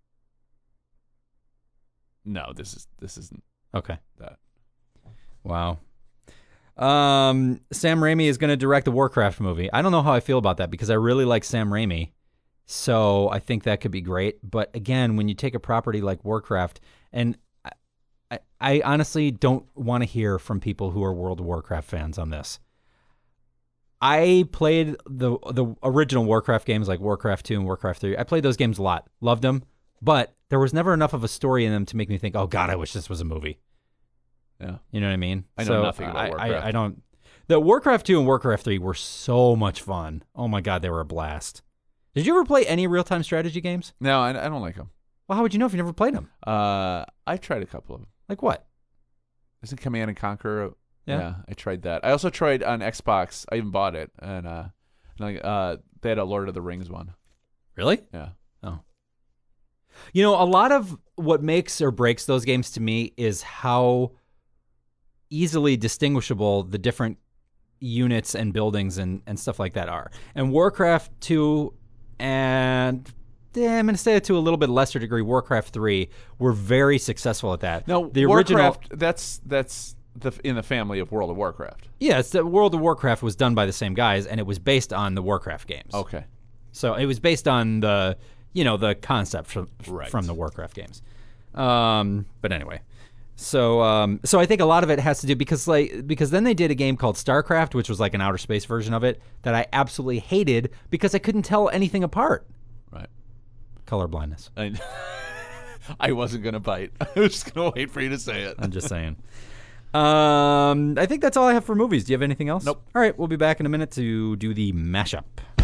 Speaker 2: no, this is this isn't
Speaker 1: Okay.
Speaker 2: that.
Speaker 1: Wow. Um, Sam Raimi is going to direct the Warcraft movie. I don't know how I feel about that because I really like Sam Raimi. So I think that could be great. But again, when you take a property like Warcraft, and I, I, I honestly don't want to hear from people who are World of Warcraft fans on this. I played the the original Warcraft games like Warcraft two and Warcraft three. I played those games a lot, loved them, but there was never enough of a story in them to make me think, "Oh God, I wish this was a movie."
Speaker 2: Yeah.
Speaker 1: You know what I mean?
Speaker 2: I know
Speaker 1: so
Speaker 2: nothing about
Speaker 1: I,
Speaker 2: Warcraft.
Speaker 1: I, I don't. The Warcraft two and Warcraft three were so much fun. Oh my God, they were a blast. Did you ever play any real time strategy games?
Speaker 2: No, I, I don't like them.
Speaker 1: Well, how would you know if you never played them?
Speaker 2: Uh, I tried a couple of them.
Speaker 1: Like what?
Speaker 2: Isn't Command and Conquer?
Speaker 1: Yeah.
Speaker 2: yeah, I tried that. I also tried on Xbox. I even bought it, and uh, and, like uh, they had a Lord of the Rings one.
Speaker 1: Really?
Speaker 2: Yeah.
Speaker 1: Oh. You know, a lot of what makes or breaks those games to me is how easily distinguishable the different units and buildings and, and stuff like that are. And Warcraft two and eh, I'm going to say it to a little bit lesser degree, Warcraft three were very successful at that.
Speaker 2: No,
Speaker 1: the
Speaker 2: Warcraft,
Speaker 1: original,
Speaker 2: that's that's the in the family of World of Warcraft.
Speaker 1: yeah, it's the World of Warcraft was done by the same guys, and it was based on the Warcraft games.
Speaker 2: Okay.
Speaker 1: So it was based on the, you know, the concept from
Speaker 2: Right.
Speaker 1: from the Warcraft games. Um, but anyway, so um, so I think a lot of it has to do because like because then they did a game called StarCraft, which was like an outer space version of it that I absolutely hated because I couldn't tell anything apart.
Speaker 2: Right.
Speaker 1: Color blindness.
Speaker 2: I, I wasn't gonna bite. I was just gonna wait for you to say it.
Speaker 1: I'm just saying. Um, I think that's all I have for movies. Do you have anything else?
Speaker 2: Nope.
Speaker 1: All right, we'll be back in a minute to do the mashup.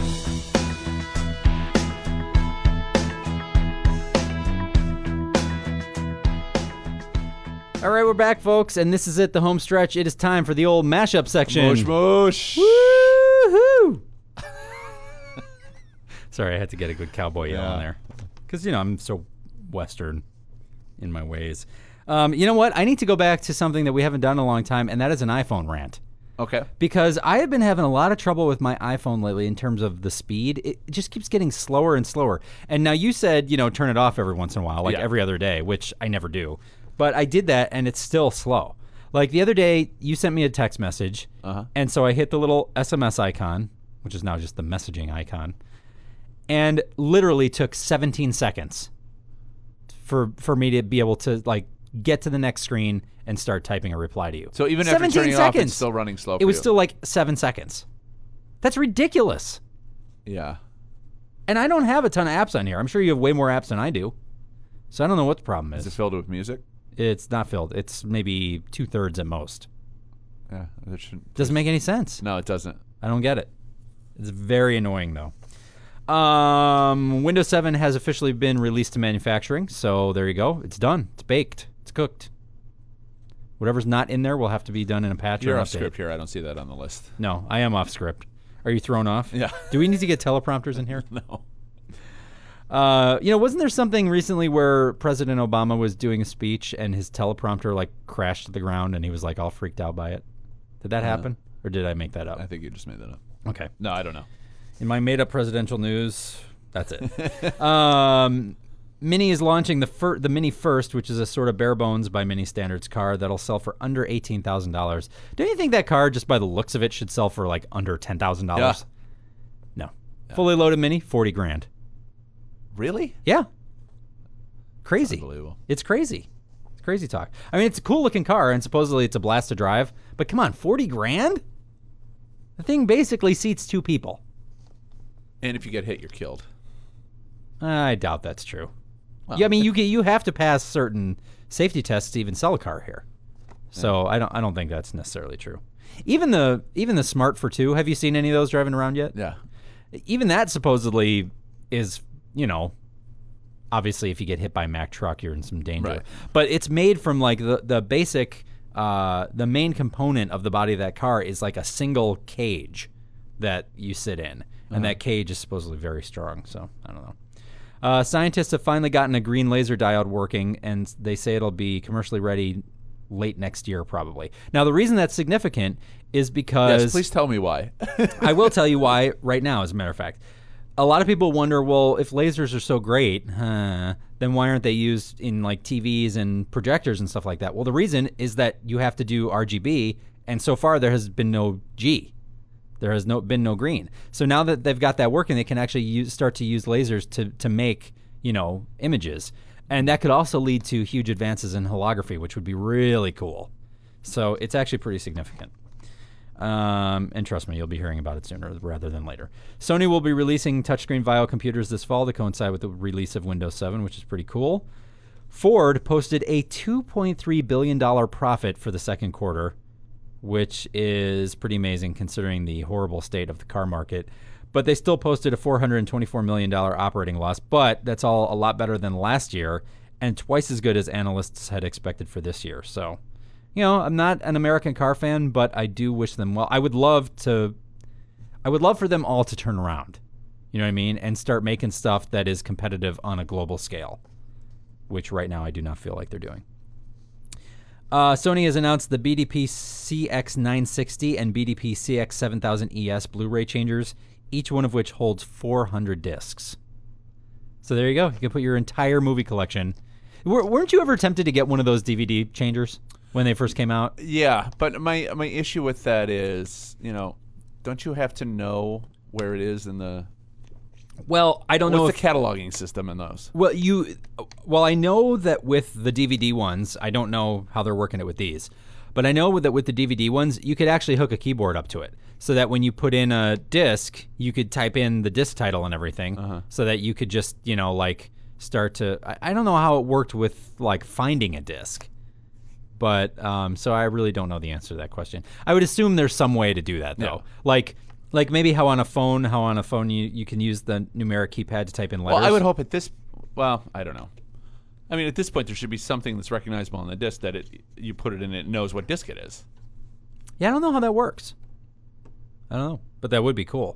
Speaker 1: All right, we're back, folks, and this is it, the home stretch. It is time for the old mashup section.
Speaker 2: Mush mush.
Speaker 1: Woohoo! Sorry, I had to get a good cowboy yell
Speaker 2: Yeah.
Speaker 1: in there. Because, you know, I'm so Western in my ways. Um, you know what? I need to go back to something that we haven't done in a long time, and that is an iPhone rant.
Speaker 2: Okay.
Speaker 1: Because I have been having a lot of trouble with my iPhone lately in terms of the speed. It just keeps getting slower and slower. And now you said, you know, turn it off every once in a while, like
Speaker 2: Yeah.
Speaker 1: every other day, which I never do. But I did that, and it's still slow. Like the other day, you sent me a text message,
Speaker 2: Uh-huh.
Speaker 1: and so I hit the little S M S icon, which is now just the messaging icon, and literally took seventeen seconds for for me to be able to like get to the next screen and start typing a reply to you.
Speaker 2: So even after
Speaker 1: seventeen
Speaker 2: turning it off,
Speaker 1: seconds.
Speaker 2: it's still running slow.
Speaker 1: It
Speaker 2: for
Speaker 1: was
Speaker 2: you.
Speaker 1: still like seven seconds. That's ridiculous.
Speaker 2: Yeah.
Speaker 1: And I don't have a ton of apps on here. I'm sure you have way more apps than I do. So I don't know what the problem
Speaker 2: Is
Speaker 1: is.
Speaker 2: it filled with music?
Speaker 1: It's not filled. It's maybe two thirds at most.
Speaker 2: Yeah. That should,
Speaker 1: Doesn't make any sense.
Speaker 2: no, it doesn't.
Speaker 1: I don't get it. It's very annoying though. Um, Windows seven has officially been released to manufacturing, so there you go. It's done. It's baked. It's cooked. Whatever's not in there will have to be done in a patch
Speaker 2: You're
Speaker 1: or an
Speaker 2: off
Speaker 1: update.
Speaker 2: script here. I don't see that on the list.
Speaker 1: No, I am off script. Are you thrown off?
Speaker 2: Yeah.
Speaker 1: Do we need to get teleprompters in here?
Speaker 2: No.
Speaker 1: Uh, you know, wasn't there something recently where President Obama was doing a speech and his teleprompter like crashed to the ground and he was like all freaked out by it? Did that happen, or did I make that up?
Speaker 2: I think you just made that up.
Speaker 1: Okay.
Speaker 2: No, I don't know.
Speaker 1: In my made-up presidential news, that's it. um, Mini is launching the fir- the Mini First, which is a sort of bare bones by Mini standards car that'll sell for under eighteen thousand dollars. Don't you think that car, just by the looks of it, should sell for like under ten thousand dollars? No. Fully loaded Mini, forty grand.
Speaker 2: Really?
Speaker 1: Yeah. Crazy.
Speaker 2: Unbelievable.
Speaker 1: It's crazy. It's crazy talk. I mean, it's a cool looking car, and supposedly it's a blast to drive. But come on, forty grand? The thing basically seats two people.
Speaker 2: And if you get hit, you're killed.
Speaker 1: I doubt that's true.
Speaker 2: Well,
Speaker 1: yeah, I mean, you can, you have to pass certain safety tests to even sell a car here. So I don't I don't think that's necessarily true. Even the even the Smart for two. Have you seen any of those driving around yet?
Speaker 2: Yeah.
Speaker 1: Even that supposedly is, you know, obviously if you get hit by a Mack truck, you're in some danger.
Speaker 2: Right.
Speaker 1: But it's made from like the the basic uh, the main component of the body of that car is like a single cage that you sit in, and
Speaker 2: Uh-huh.
Speaker 1: that cage is supposedly very strong. So I don't know. Uh, scientists have finally gotten a green laser diode working, and they say it'll be commercially ready late next year, probably. Now, the reason that's significant is because
Speaker 2: Yes, please tell me why.
Speaker 1: I will tell you why right now, as a matter of fact. A lot of people wonder, well, if lasers are so great, huh, then why aren't they used in like T Vs and projectors and stuff like that? Well, the reason is that you have to do R G B, and so far there has been no G. There has no been no green. So now that they've got that working, they can actually use, start to use lasers to to make, you know, images. And that could also lead to huge advances in holography, which would be really cool. So it's actually pretty significant. Um, and trust me, you'll be hearing about it sooner rather than later. Sony will be releasing touchscreen Vaio computers this fall to coincide with the release of Windows seven, which is pretty cool. Ford posted a two point three billion dollars profit for the second quarter, which is pretty amazing considering the horrible state of the car market. But they still posted a four hundred twenty-four million dollars operating loss, but that's all a lot better than last year and twice as good as analysts had expected for this year. So, you know, I'm not an American car fan, but I do wish them well. I would love to, I would love for them all to turn around, you know what I mean, and start making stuff that is competitive on a global scale, which right now I do not feel like they're doing. Uh, Sony has announced the B D P C X nine sixty and B D P C X seven thousand E S Blu-ray changers, each one of which holds four hundred discs. So there you go. You can put your entire movie collection. W- weren't you ever tempted to get one of those D V D changers when they first came out?
Speaker 2: Yeah, but my my issue with that is, you know, don't you have to know where it is in the...
Speaker 1: Well, I don't
Speaker 2: What's
Speaker 1: know
Speaker 2: the
Speaker 1: if...
Speaker 2: cataloging system in those?
Speaker 1: Well, you... Well, I know that with the D V D ones, I don't know how they're working it with these, but I know that with the D V D ones, you could actually hook a keyboard up to it. So that when you put in a disc, you could type in the disc title and everything, uh-huh. so that you could just, you know, like start to. I, I don't know how it worked with like finding a disc, but um, so I really don't know the answer to that question. I would assume there's some way to do that though, yeah. like like maybe how on a phone, how on a phone you, you can use the numeric keypad to type in letters.
Speaker 2: Well, I would hope at this. Well, I don't know. I mean, at this point, there should be something that's recognizable on the disc that it you put it in, it knows what disc it is.
Speaker 1: Yeah, I don't know how that works. I don't know, but that would be cool.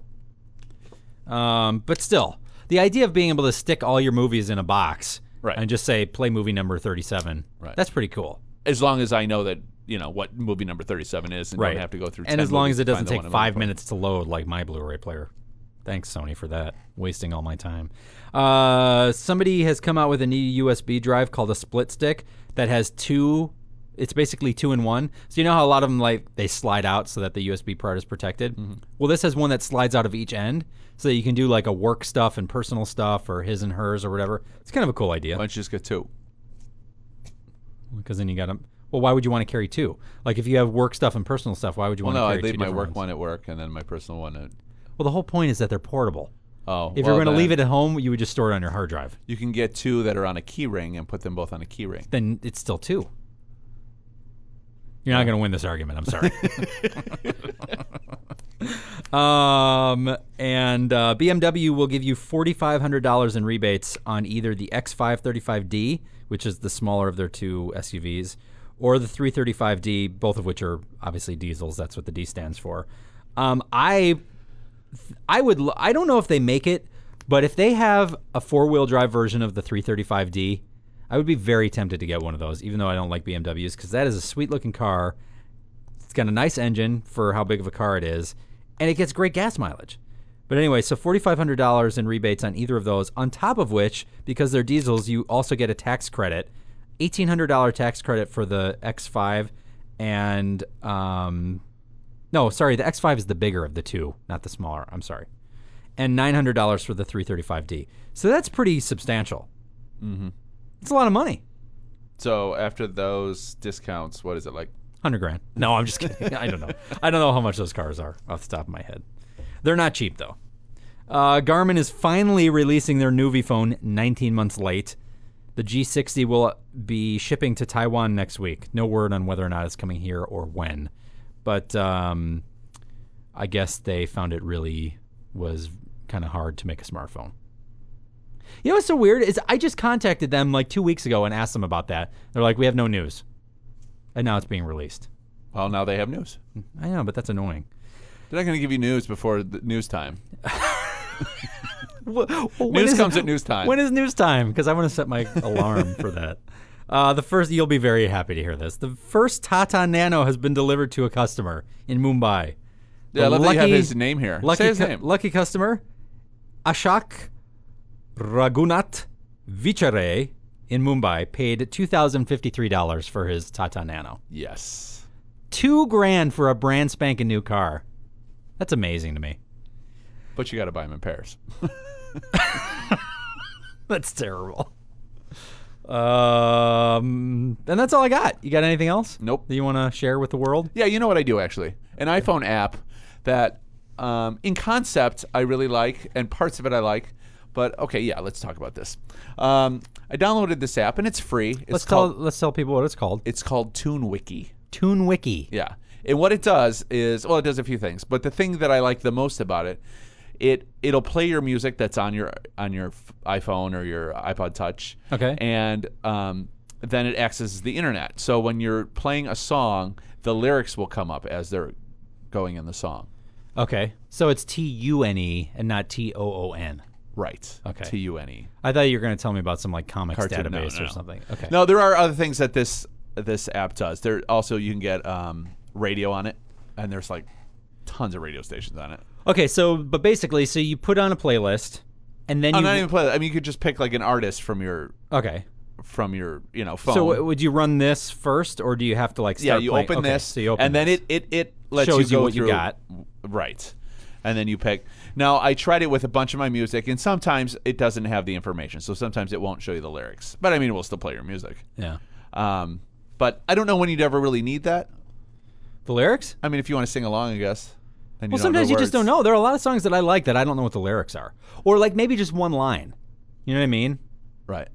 Speaker 1: Um, but still, the idea of being able to stick all your movies in a box
Speaker 2: right.
Speaker 1: and just say, play movie number thirty-seven,
Speaker 2: right.
Speaker 1: that's pretty cool.
Speaker 2: As long as I know that, you know, what movie number thirty-seven is and
Speaker 1: right.
Speaker 2: don't have to go through
Speaker 1: And as long as it doesn't take five
Speaker 2: for.
Speaker 1: minutes to load like my Blu-ray player. Thanks, Sony, for that. Wasting all my time. Uh, somebody has come out with a new U S B drive called a split stick that has two... It's basically two in one. So you know how a lot of them, like, they slide out so that the U S B part is protected? Mm-hmm. Well, this has one that slides out of each end so that you can do, like, a work stuff and personal stuff or his and hers or whatever. It's kind of a cool idea.
Speaker 2: Why don't you just get two?
Speaker 1: Because then you got to... Well, why would you want to carry two? Like, if you have work stuff and personal stuff, why would you
Speaker 2: well,
Speaker 1: want
Speaker 2: no,
Speaker 1: to carry
Speaker 2: two
Speaker 1: two
Speaker 2: I'd leave my work
Speaker 1: ones?
Speaker 2: one at work and then my personal one at...
Speaker 1: Well, the whole point is that they're portable.
Speaker 2: Oh,
Speaker 1: If
Speaker 2: well,
Speaker 1: you're going to leave it
Speaker 2: then
Speaker 1: at home, you would just store it on your hard drive.
Speaker 2: You can get two that are on a key ring and put them both on a key ring.
Speaker 1: Then it's still two. You're not going to win this argument. I'm sorry. um, and uh, B M W will give you four thousand five hundred dollars in rebates on either the X five thirty-five D, which is the smaller of their two S U Vs, or the three thirty-five D, both of which are obviously diesels. That's what the D stands for. Um, I, I would. I don't know if they make it, but if they have a four-wheel drive version of the three thirty-five D, I would be very tempted to get one of those, even though I don't like B M Ws, because that is a sweet-looking car. It's got a nice engine for how big of a car it is, and it gets great gas mileage. But anyway, so four thousand five hundred dollars in rebates on either of those, on top of which, because they're diesels, you also get a tax credit, eighteen hundred dollars tax credit for the X five, and, um, no, sorry, the X five is the bigger of the two, not the smaller, I'm sorry, and nine hundred dollars for the three thirty-five D. So that's pretty substantial.
Speaker 2: Mm-hmm.
Speaker 1: It's a lot of money.
Speaker 2: So after those discounts, what is it, like?
Speaker 1: Hundred grand. No, I'm just kidding. I don't know. I don't know how much those cars are off the top of my head. They're not cheap, though. Uh, Garmin is finally releasing their Nuvi phone nineteen months late. The G sixty will be shipping to Taiwan next week. No word on whether or not it's coming here or when. But um, I guess they found it really was kind of hard to make a smartphone. You know what's so weird is I just contacted them like two weeks ago and asked them about that. They're like, we have no news. And now it's being released.
Speaker 2: Well, now they have news.
Speaker 1: I know, but that's annoying.
Speaker 2: They're not going to give you news before the news time.
Speaker 1: well, well,
Speaker 2: news
Speaker 1: is,
Speaker 2: comes at news time.
Speaker 1: When is news time? Because I want to set my alarm for that. Uh, the first, you'll be very happy to hear this. The first Tata Nano has been delivered to a customer in Mumbai.
Speaker 2: Yeah, I love that you have his name here.
Speaker 1: Lucky,
Speaker 2: Say his
Speaker 1: cu-
Speaker 2: name.
Speaker 1: Lucky customer, Ashok Raghunath Vichare in Mumbai paid two thousand fifty-three dollars for his Tata Nano.
Speaker 2: Yes.
Speaker 1: Two grand for a brand spanking new car. That's amazing to me.
Speaker 2: But you got to buy them in pairs.
Speaker 1: That's terrible. Um, Um, and that's all I got. You got anything else?
Speaker 2: Nope.
Speaker 1: That you want to share with the world?
Speaker 2: Yeah, you know what I do actually? An iPhone app that, um, in concept, I really like, and parts of it I like. But okay, yeah, let's talk about this. Um, I downloaded this app and it's free. It's
Speaker 1: Let's
Speaker 2: called,
Speaker 1: tell let's tell people what it's called.
Speaker 2: It's called TuneWiki.
Speaker 1: TuneWiki.
Speaker 2: Yeah, and what it does is, well, it does a few things. But the thing that I like the most about it, it it'll play your music that's on your on your iPhone or your iPod Touch.
Speaker 1: Okay.
Speaker 2: And um, then it accesses the internet. So when you're playing a song, the lyrics will come up as they're going in the song.
Speaker 1: Okay. So it's T U N E and not T O O N.
Speaker 2: Right.
Speaker 1: Okay.
Speaker 2: T U N E.
Speaker 1: I thought you were going to tell me about some like comics
Speaker 2: Cartoon. No,
Speaker 1: database
Speaker 2: no,
Speaker 1: or
Speaker 2: no.
Speaker 1: something. Okay.
Speaker 2: No, there are other things that this this app does. There also you can get um, radio on it, and there's like tons of radio stations on it.
Speaker 1: Okay. So, but basically, so you put on a playlist, and then
Speaker 2: Oh,
Speaker 1: you.
Speaker 2: not even play. I mean, you could just pick like an artist from your
Speaker 1: Okay.
Speaker 2: from your you know phone.
Speaker 1: So w- would you run this first, or do you have to like start
Speaker 2: yeah, you
Speaker 1: playing?
Speaker 2: open
Speaker 1: Okay,
Speaker 2: this,
Speaker 1: so you open
Speaker 2: and then
Speaker 1: this.
Speaker 2: it it it lets
Speaker 1: Shows
Speaker 2: you
Speaker 1: you
Speaker 2: go
Speaker 1: what you
Speaker 2: through,
Speaker 1: got.
Speaker 2: right, and then you pick. Now I tried it with a bunch of my music, and sometimes it doesn't have the information, so sometimes it won't show you the lyrics. But I mean, it will still play your music.
Speaker 1: Yeah.
Speaker 2: Um, but I don't know when you'd ever really need that.
Speaker 1: The lyrics?
Speaker 2: I mean, if you want to sing along, I guess. And
Speaker 1: Well,
Speaker 2: you don't know
Speaker 1: sometimes you just
Speaker 2: words.
Speaker 1: don't know. There are a lot of songs that I like that I don't know what the lyrics are, or like maybe just one line. You know what I mean?
Speaker 2: Right.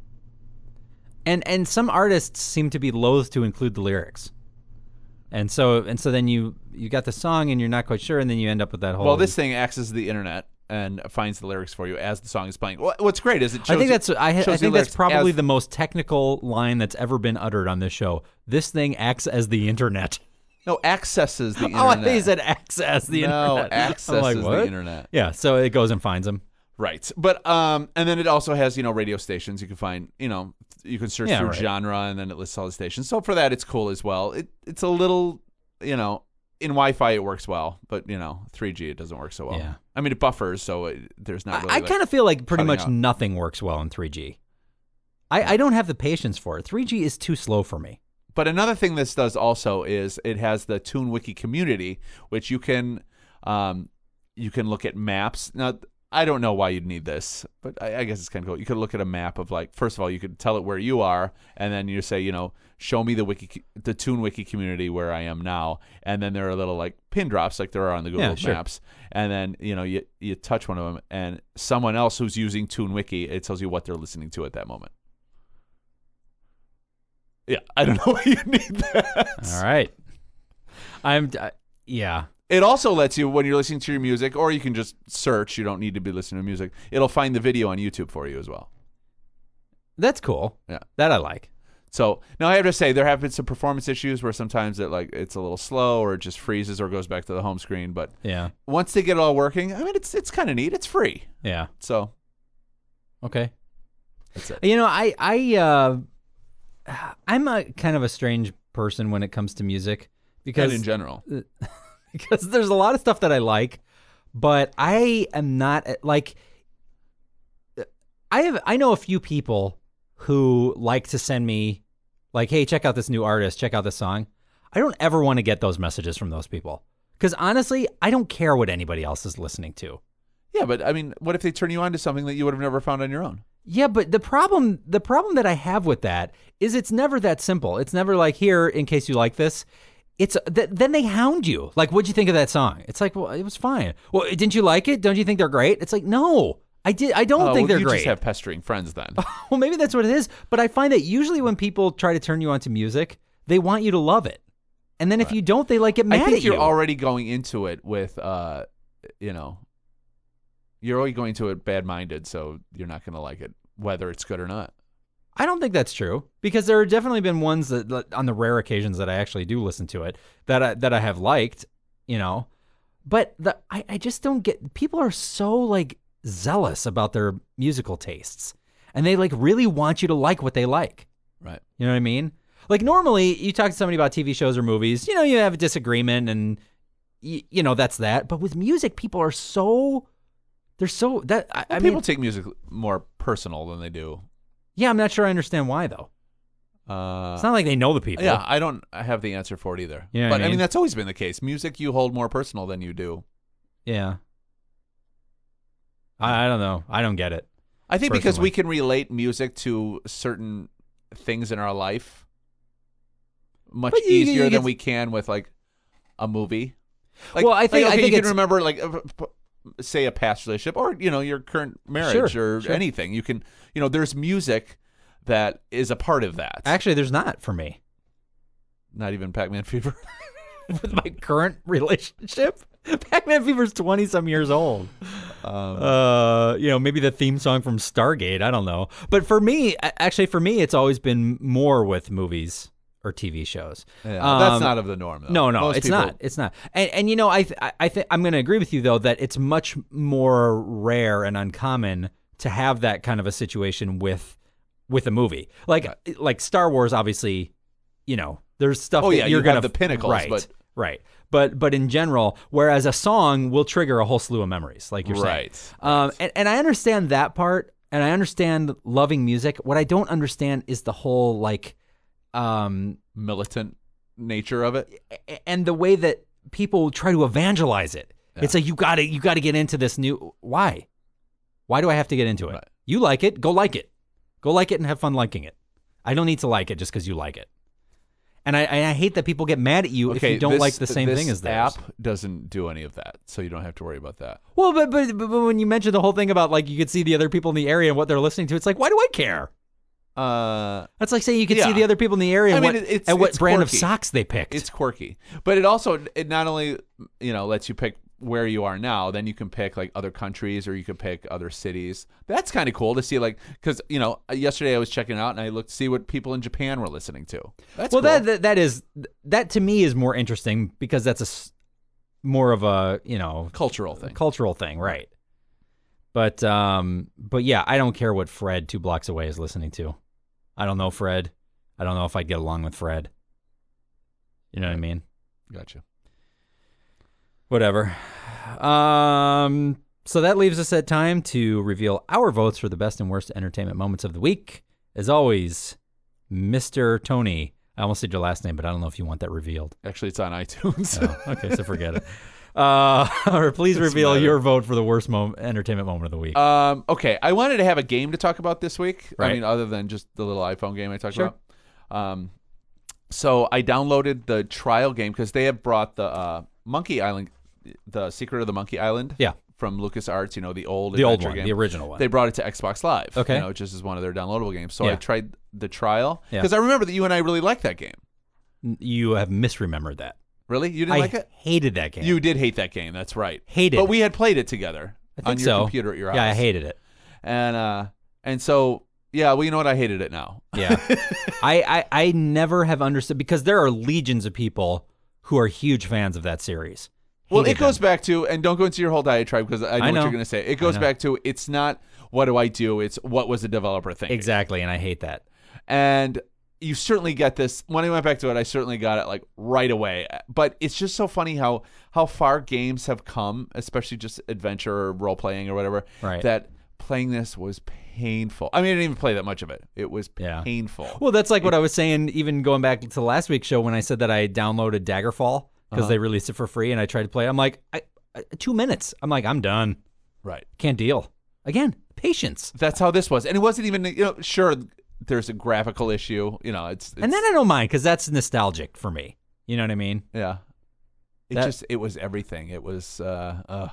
Speaker 1: And and some artists seem to be loath to include the lyrics. And so and so then you you got the song and you're not quite sure, and then you end up with that whole.
Speaker 2: Well, this thing accesses the internet and finds the lyrics for you as the song is playing. Wha- What's great is it shows
Speaker 1: I think
Speaker 2: you-
Speaker 1: that's I, I
Speaker 2: shows you
Speaker 1: think that's
Speaker 2: lyrics
Speaker 1: probably
Speaker 2: as-
Speaker 1: the most technical line that's ever been uttered on this show. This thing acts as the internet.
Speaker 2: no accesses the internet.
Speaker 1: Oh, I think he said acts as the
Speaker 2: no,
Speaker 1: internet.
Speaker 2: accesses
Speaker 1: I'm like,
Speaker 2: the
Speaker 1: what?
Speaker 2: internet.
Speaker 1: Yeah, so it goes and finds them.
Speaker 2: Right. But um and then it also has, you know, radio stations. You can find, you know, you can search
Speaker 1: Yeah,
Speaker 2: through
Speaker 1: right.
Speaker 2: genre and then it lists all the stations. So for that it's cool as well. It it's a little, you know, in Wi-Fi it works well, but you know, three G it doesn't work so well.
Speaker 1: Yeah.
Speaker 2: I mean it buffers, so it, there's not really
Speaker 1: I, I
Speaker 2: like,
Speaker 1: kind of feel like pretty
Speaker 2: cutting
Speaker 1: much
Speaker 2: out.
Speaker 1: nothing works well in three G. I, I don't have the patience for it. three G is too slow for me.
Speaker 2: But another thing this does also is it has the TuneWiki community, which you can um, you can look at maps. Now, I don't know why you'd need this, but I, I guess it's kind of cool. You could look at a map of like, first of all, you could tell it where you are, and then you say, you know, show me the wiki, the TuneWiki community where I am now, and then there are little like pin drops like there are on the Google
Speaker 1: Yeah, sure.
Speaker 2: Maps, and then you know you you touch one of them, and someone else who's using TuneWiki, it tells you what they're listening to at that moment. Yeah, I don't know why you need that.
Speaker 1: All right. I'm, uh, yeah.
Speaker 2: It also lets you, when you're listening to your music, or you can just search, you don't need to be listening to music, it'll find the video on YouTube for you as well.
Speaker 1: That's cool.
Speaker 2: Yeah.
Speaker 1: That I like.
Speaker 2: So, now I have to say, there have been some performance issues where sometimes it like it's a little slow, or it just freezes, or goes back to the home screen, but
Speaker 1: Yeah.
Speaker 2: once they get it all working, I mean, it's it's kind of neat. It's free.
Speaker 1: Yeah.
Speaker 2: So,
Speaker 1: Okay.
Speaker 2: that's it.
Speaker 1: You know, I, I, uh, I'm a kind of a strange person when it comes to music because
Speaker 2: And in general.
Speaker 1: because there's a lot of stuff that I like, but I am not like I have I know a few people who like to send me like, hey, check out this new artist, check out this song. I don't ever want to get those messages from those people because honestly, I don't care what anybody else is listening to.
Speaker 2: Yeah, but I mean, what if they turn you on to something that you would have never found on your own?
Speaker 1: Yeah, but the problem the problem that I have with that is it's never that simple. It's never like, here, in case you like this. It's th- then they hound you. Like, what'd you think of that song? It's like, well, it was fine. Well, didn't you like it? Don't you think they're great? It's like, no, I did. I don't
Speaker 2: Oh,
Speaker 1: think
Speaker 2: well,
Speaker 1: they're
Speaker 2: you
Speaker 1: great.
Speaker 2: just have pestering friends then.
Speaker 1: Well, maybe that's what it is. But I find that usually when people try to turn you on to music, they want you to love it, and then if you don't, they like get mad
Speaker 2: I think
Speaker 1: at
Speaker 2: you're
Speaker 1: you.
Speaker 2: already going into it with, uh, you know, you're already going to it bad-minded, so you're not going to like it, whether it's good or not.
Speaker 1: I don't think that's true because there have definitely been ones that, that on the rare occasions that I actually do listen to it, that I, that I have liked, you know, but the, I, I just don't get, people are so like zealous about their musical tastes and they like really want you to like what they like.
Speaker 2: Right.
Speaker 1: You know what I mean? Like normally you talk to somebody about T V shows or movies, you know, you have a disagreement and you, you know, that's that. But with music, people are so, they're so that, I, I
Speaker 2: People
Speaker 1: mean,
Speaker 2: take music more personal than they do.
Speaker 1: yeah, I'm not sure I understand why though.
Speaker 2: Uh,
Speaker 1: It's not like they know the people.
Speaker 2: yeah, I don't have the answer for it either.
Speaker 1: You know
Speaker 2: but
Speaker 1: what I
Speaker 2: I mean,
Speaker 1: mean?
Speaker 2: that's always been the case. Music you hold more personal than you do.
Speaker 1: Yeah. I, I don't know. I don't get it.
Speaker 2: I think because
Speaker 1: Personally.
Speaker 2: we can relate music to certain things in our life much
Speaker 1: But you- you-
Speaker 2: easier
Speaker 1: you
Speaker 2: than
Speaker 1: get-
Speaker 2: we can with like a movie. Like,
Speaker 1: Well, I think-
Speaker 2: like,
Speaker 1: I
Speaker 2: okay,
Speaker 1: think
Speaker 2: you
Speaker 1: it's-
Speaker 2: can remember like uh, p- say a past relationship or you know your current marriage
Speaker 1: Sure,
Speaker 2: or
Speaker 1: sure.
Speaker 2: anything. You can you know there's music that is a part of that.
Speaker 1: Actually, there's not for me.
Speaker 2: Not even Pac-Man Fever.
Speaker 1: With my current relationship, Pac-Man Fever's twenty some years old.
Speaker 2: Um,
Speaker 1: Uh, you know, maybe the theme song from Stargate. I don't know. But for me, a- actually, for me, it's always been more with movies or T V shows.
Speaker 2: yeah,
Speaker 1: Um,
Speaker 2: that's not of the norm. Though.
Speaker 1: No, no,
Speaker 2: Most
Speaker 1: it's
Speaker 2: people-
Speaker 1: not. It's not. And and you know, I th- I- I think I'm going to agree with you though that it's much more rare and uncommon to have that kind of a situation with with a movie. Like like Star Wars, obviously, you know, there's stuff.
Speaker 2: Oh,
Speaker 1: that
Speaker 2: yeah,
Speaker 1: you're
Speaker 2: you
Speaker 1: gonna
Speaker 2: have the pinnacles,
Speaker 1: right,
Speaker 2: but-
Speaker 1: right. But but in general, whereas a song will trigger a whole slew of memories, like you're
Speaker 2: Right,
Speaker 1: saying. Um, and, and I understand that part, and I understand loving music. What I don't understand is the whole like, um,
Speaker 2: militant nature of it.
Speaker 1: a- and the way that people try to evangelize it. It's like you got to you got to get into this new. Why? Why do I have to get into it?
Speaker 2: Right.
Speaker 1: You like it, go like it, go like it, and have fun liking it. I don't need to like it just because you like it. And I, I hate that people get mad at you if you don't
Speaker 2: this-
Speaker 1: like the same
Speaker 2: this
Speaker 1: thing as theirs.
Speaker 2: app doesn't do any of that, so you don't have to worry about that.
Speaker 1: Well, but, but but when you mentioned the whole thing about like you could see the other people in the area and what they're listening to, it's like, why do I care?
Speaker 2: Uh,
Speaker 1: That's like saying you could see
Speaker 2: Yeah.
Speaker 1: the other people in the area
Speaker 2: I
Speaker 1: and
Speaker 2: mean,
Speaker 1: what,
Speaker 2: it- it's-
Speaker 1: and what
Speaker 2: it's
Speaker 1: brand of
Speaker 2: quirky.
Speaker 1: socks they picked.
Speaker 2: it's quirky, but it also it not only you know lets you pick where you are now, then you can pick like other countries or you can pick other cities. That's kind of cool to see, like because you know yesterday I was checking out and I looked to see what people in Japan were listening to. That's
Speaker 1: well,
Speaker 2: cool.
Speaker 1: that, that that is that to me is more interesting because that's a s- more of a you know
Speaker 2: cultural thing.
Speaker 1: cultural thing, right? But um, but yeah, I don't care what Fred two blocks away is listening to. I don't know Fred. I don't know if I'd get along with Fred. You know what I mean?
Speaker 2: Gotcha.
Speaker 1: Whatever. Um, so that leaves us at time to reveal our votes for the best and worst entertainment moments of the week. As always, Mister Tony. I almost said your last name, but I don't know if you want that revealed.
Speaker 2: Actually, it's on iTunes.
Speaker 1: Oh, okay, so forget it. Uh, or please
Speaker 2: Doesn't
Speaker 1: reveal
Speaker 2: matter.
Speaker 1: your vote for the worst mom- entertainment moment of the week.
Speaker 2: Um, okay, I wanted to have a game to talk about this week. I
Speaker 1: Right.
Speaker 2: mean, other than just the little iPhone game I talked
Speaker 1: Sure.
Speaker 2: about. Um, so I downloaded the trial game because they have brought the uh, Monkey Island, the Secret of the Monkey Island.
Speaker 1: Yeah.
Speaker 2: From LucasArts, you know, the old
Speaker 1: the old
Speaker 2: adventure
Speaker 1: one,
Speaker 2: game.
Speaker 1: the original one.
Speaker 2: They brought it to Xbox Live.
Speaker 1: Okay.
Speaker 2: You know, just as one of their downloadable games. So
Speaker 1: Yeah.
Speaker 2: I tried the trial
Speaker 1: Yeah.
Speaker 2: because I remember that you and I really liked that game.
Speaker 1: You have misremembered that.
Speaker 2: Really, you didn't
Speaker 1: I
Speaker 2: like it?
Speaker 1: hated that game.
Speaker 2: You did hate that game. That's right.
Speaker 1: Hated
Speaker 2: But
Speaker 1: it.
Speaker 2: we had played it together
Speaker 1: I think
Speaker 2: on your
Speaker 1: so.
Speaker 2: computer at your house.
Speaker 1: Yeah, I hated it.
Speaker 2: And uh, and so yeah, well, you know what? I hated it now.
Speaker 1: Yeah. I, I I never have understood because there are legions of people who are huge fans of that series.
Speaker 2: Well,
Speaker 1: Hated
Speaker 2: it goes
Speaker 1: them.
Speaker 2: back to, and don't go into your whole diatribe because I know,
Speaker 1: I know.
Speaker 2: what you're going to say. It goes
Speaker 1: know.
Speaker 2: back to, it's not what do I do, it's what was the developer thinking.
Speaker 1: Exactly, and I hate that.
Speaker 2: And you certainly get this. When I went back to it, I certainly got it like right away. But it's just so funny how how far games have come, especially just adventure or role playing or whatever.
Speaker 1: Right.
Speaker 2: That playing this was painful. I mean, I didn't even play that much of it. It was
Speaker 1: Yeah.
Speaker 2: painful.
Speaker 1: Well, that's like what I was saying, even going back to last week's show when I said that I downloaded Daggerfall because
Speaker 2: Uh-huh.
Speaker 1: they released it for free and I tried to play it. I'm like, I, I, two minutes. I'm like, I'm done.
Speaker 2: Right.
Speaker 1: Can't deal. Again, patience.
Speaker 2: That's how this was, and it wasn't even. You know, sure, there's a graphical issue. You know, it's, it's
Speaker 1: And then I don't mind because that's nostalgic for me. You know what I mean?
Speaker 2: yeah. It
Speaker 1: That-
Speaker 2: just it was everything. It was. Uh, uh,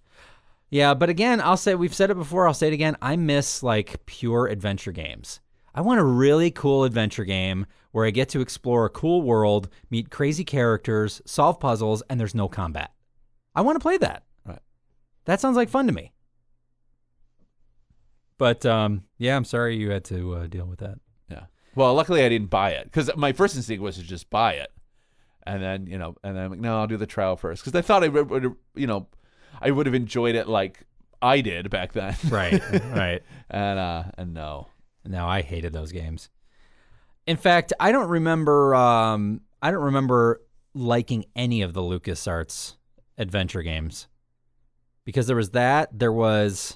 Speaker 1: Yeah, but again, I'll say we've said it before. I'll say it again. I miss like pure adventure games. I want a really cool adventure game where I get to explore a cool world, meet crazy characters, solve puzzles, and there's no combat. I want to play that.
Speaker 2: Right.
Speaker 1: That sounds like fun to me. But um, yeah, I'm sorry you had to uh, deal with that.
Speaker 2: Yeah. Well, luckily I didn't buy it because my first instinct was to just buy it, and then you know, and then I'm like, no, I'll do the trial first because I thought I would, would, you know, I would have enjoyed it like I did back then.
Speaker 1: Right, right.
Speaker 2: And uh, and no.
Speaker 1: No, I hated those games. In fact, I don't remember. Um, I don't remember liking any of the LucasArts adventure games because there was that. There was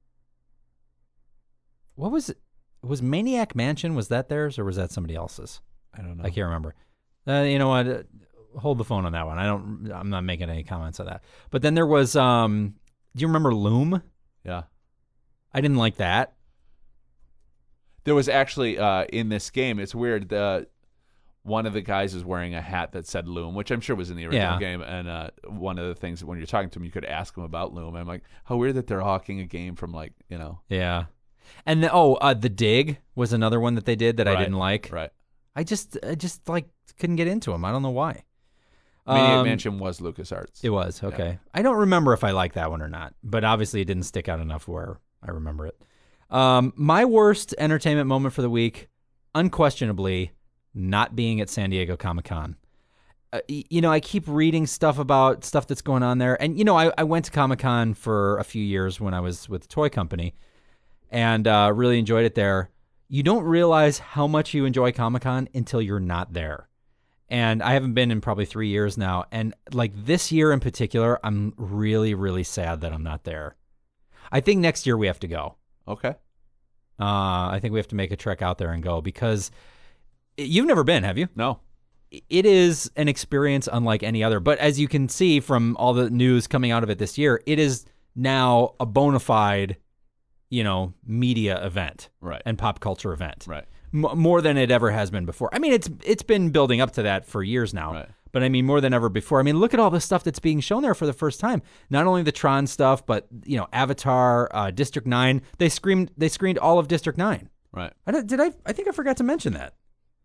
Speaker 1: what was it? Was Maniac Mansion? Was that theirs or was that somebody else's?
Speaker 2: I don't know.
Speaker 1: I can't remember. Uh, you know what? Uh, Hold the phone on that one. I don't. I'm not making any comments on that. But then there was. Um, do you remember Loom?
Speaker 2: Yeah.
Speaker 1: I didn't like that.
Speaker 2: There was actually uh, in this game. It's weird. The one of the guys is wearing a hat that said Loom, which I'm sure was in the original
Speaker 1: Yeah.
Speaker 2: game. And uh, one of the things that when you're talking to him, you could ask him about Loom. I'm like, how weird that they're hawking a game from like you know.
Speaker 1: Yeah. And the, oh, uh, the Dig was another one that they did that I
Speaker 2: Right,
Speaker 1: didn't like.
Speaker 2: Right.
Speaker 1: I just, I just like couldn't get into them. I don't know why.
Speaker 2: Maniac
Speaker 1: Um,
Speaker 2: Mansion was LucasArts.
Speaker 1: It was okay. I don't remember if I liked that one or not, but obviously it didn't stick out enough where I remember it. Um, my worst entertainment moment for the week, unquestionably, not being at San Diego Comic-Con. Uh, y- you know, I keep reading stuff about stuff that's going on there, and you know, I, I went to Comic-Con for a few years when I was with the toy company, and uh, really enjoyed it there. You don't realize how much you enjoy Comic-Con until you're not there. And I haven't been in probably three years now. And like this year in particular, I'm really, really sad that I'm not there. I think next year we have to go.
Speaker 2: Okay.
Speaker 1: Uh, I think we have to make a trek out there and go because you've never been, have you?
Speaker 2: No.
Speaker 1: It is an experience unlike any other. But as you can see from all the news coming out of it this year, it is now a bona fide, you know, media event
Speaker 2: Right.
Speaker 1: and pop culture event.
Speaker 2: Right.
Speaker 1: M- more than it ever has been before. I mean, it's it's been building up to that for years now.
Speaker 2: Right.
Speaker 1: But I mean, more than ever before. I mean, look at all the stuff that's being shown there for the first time. Not only the Tron stuff, but you know, Avatar, uh, District Nine. They screamed. They screened all of District Nine.
Speaker 2: Right.
Speaker 1: I don't, did I? I think I forgot to mention that.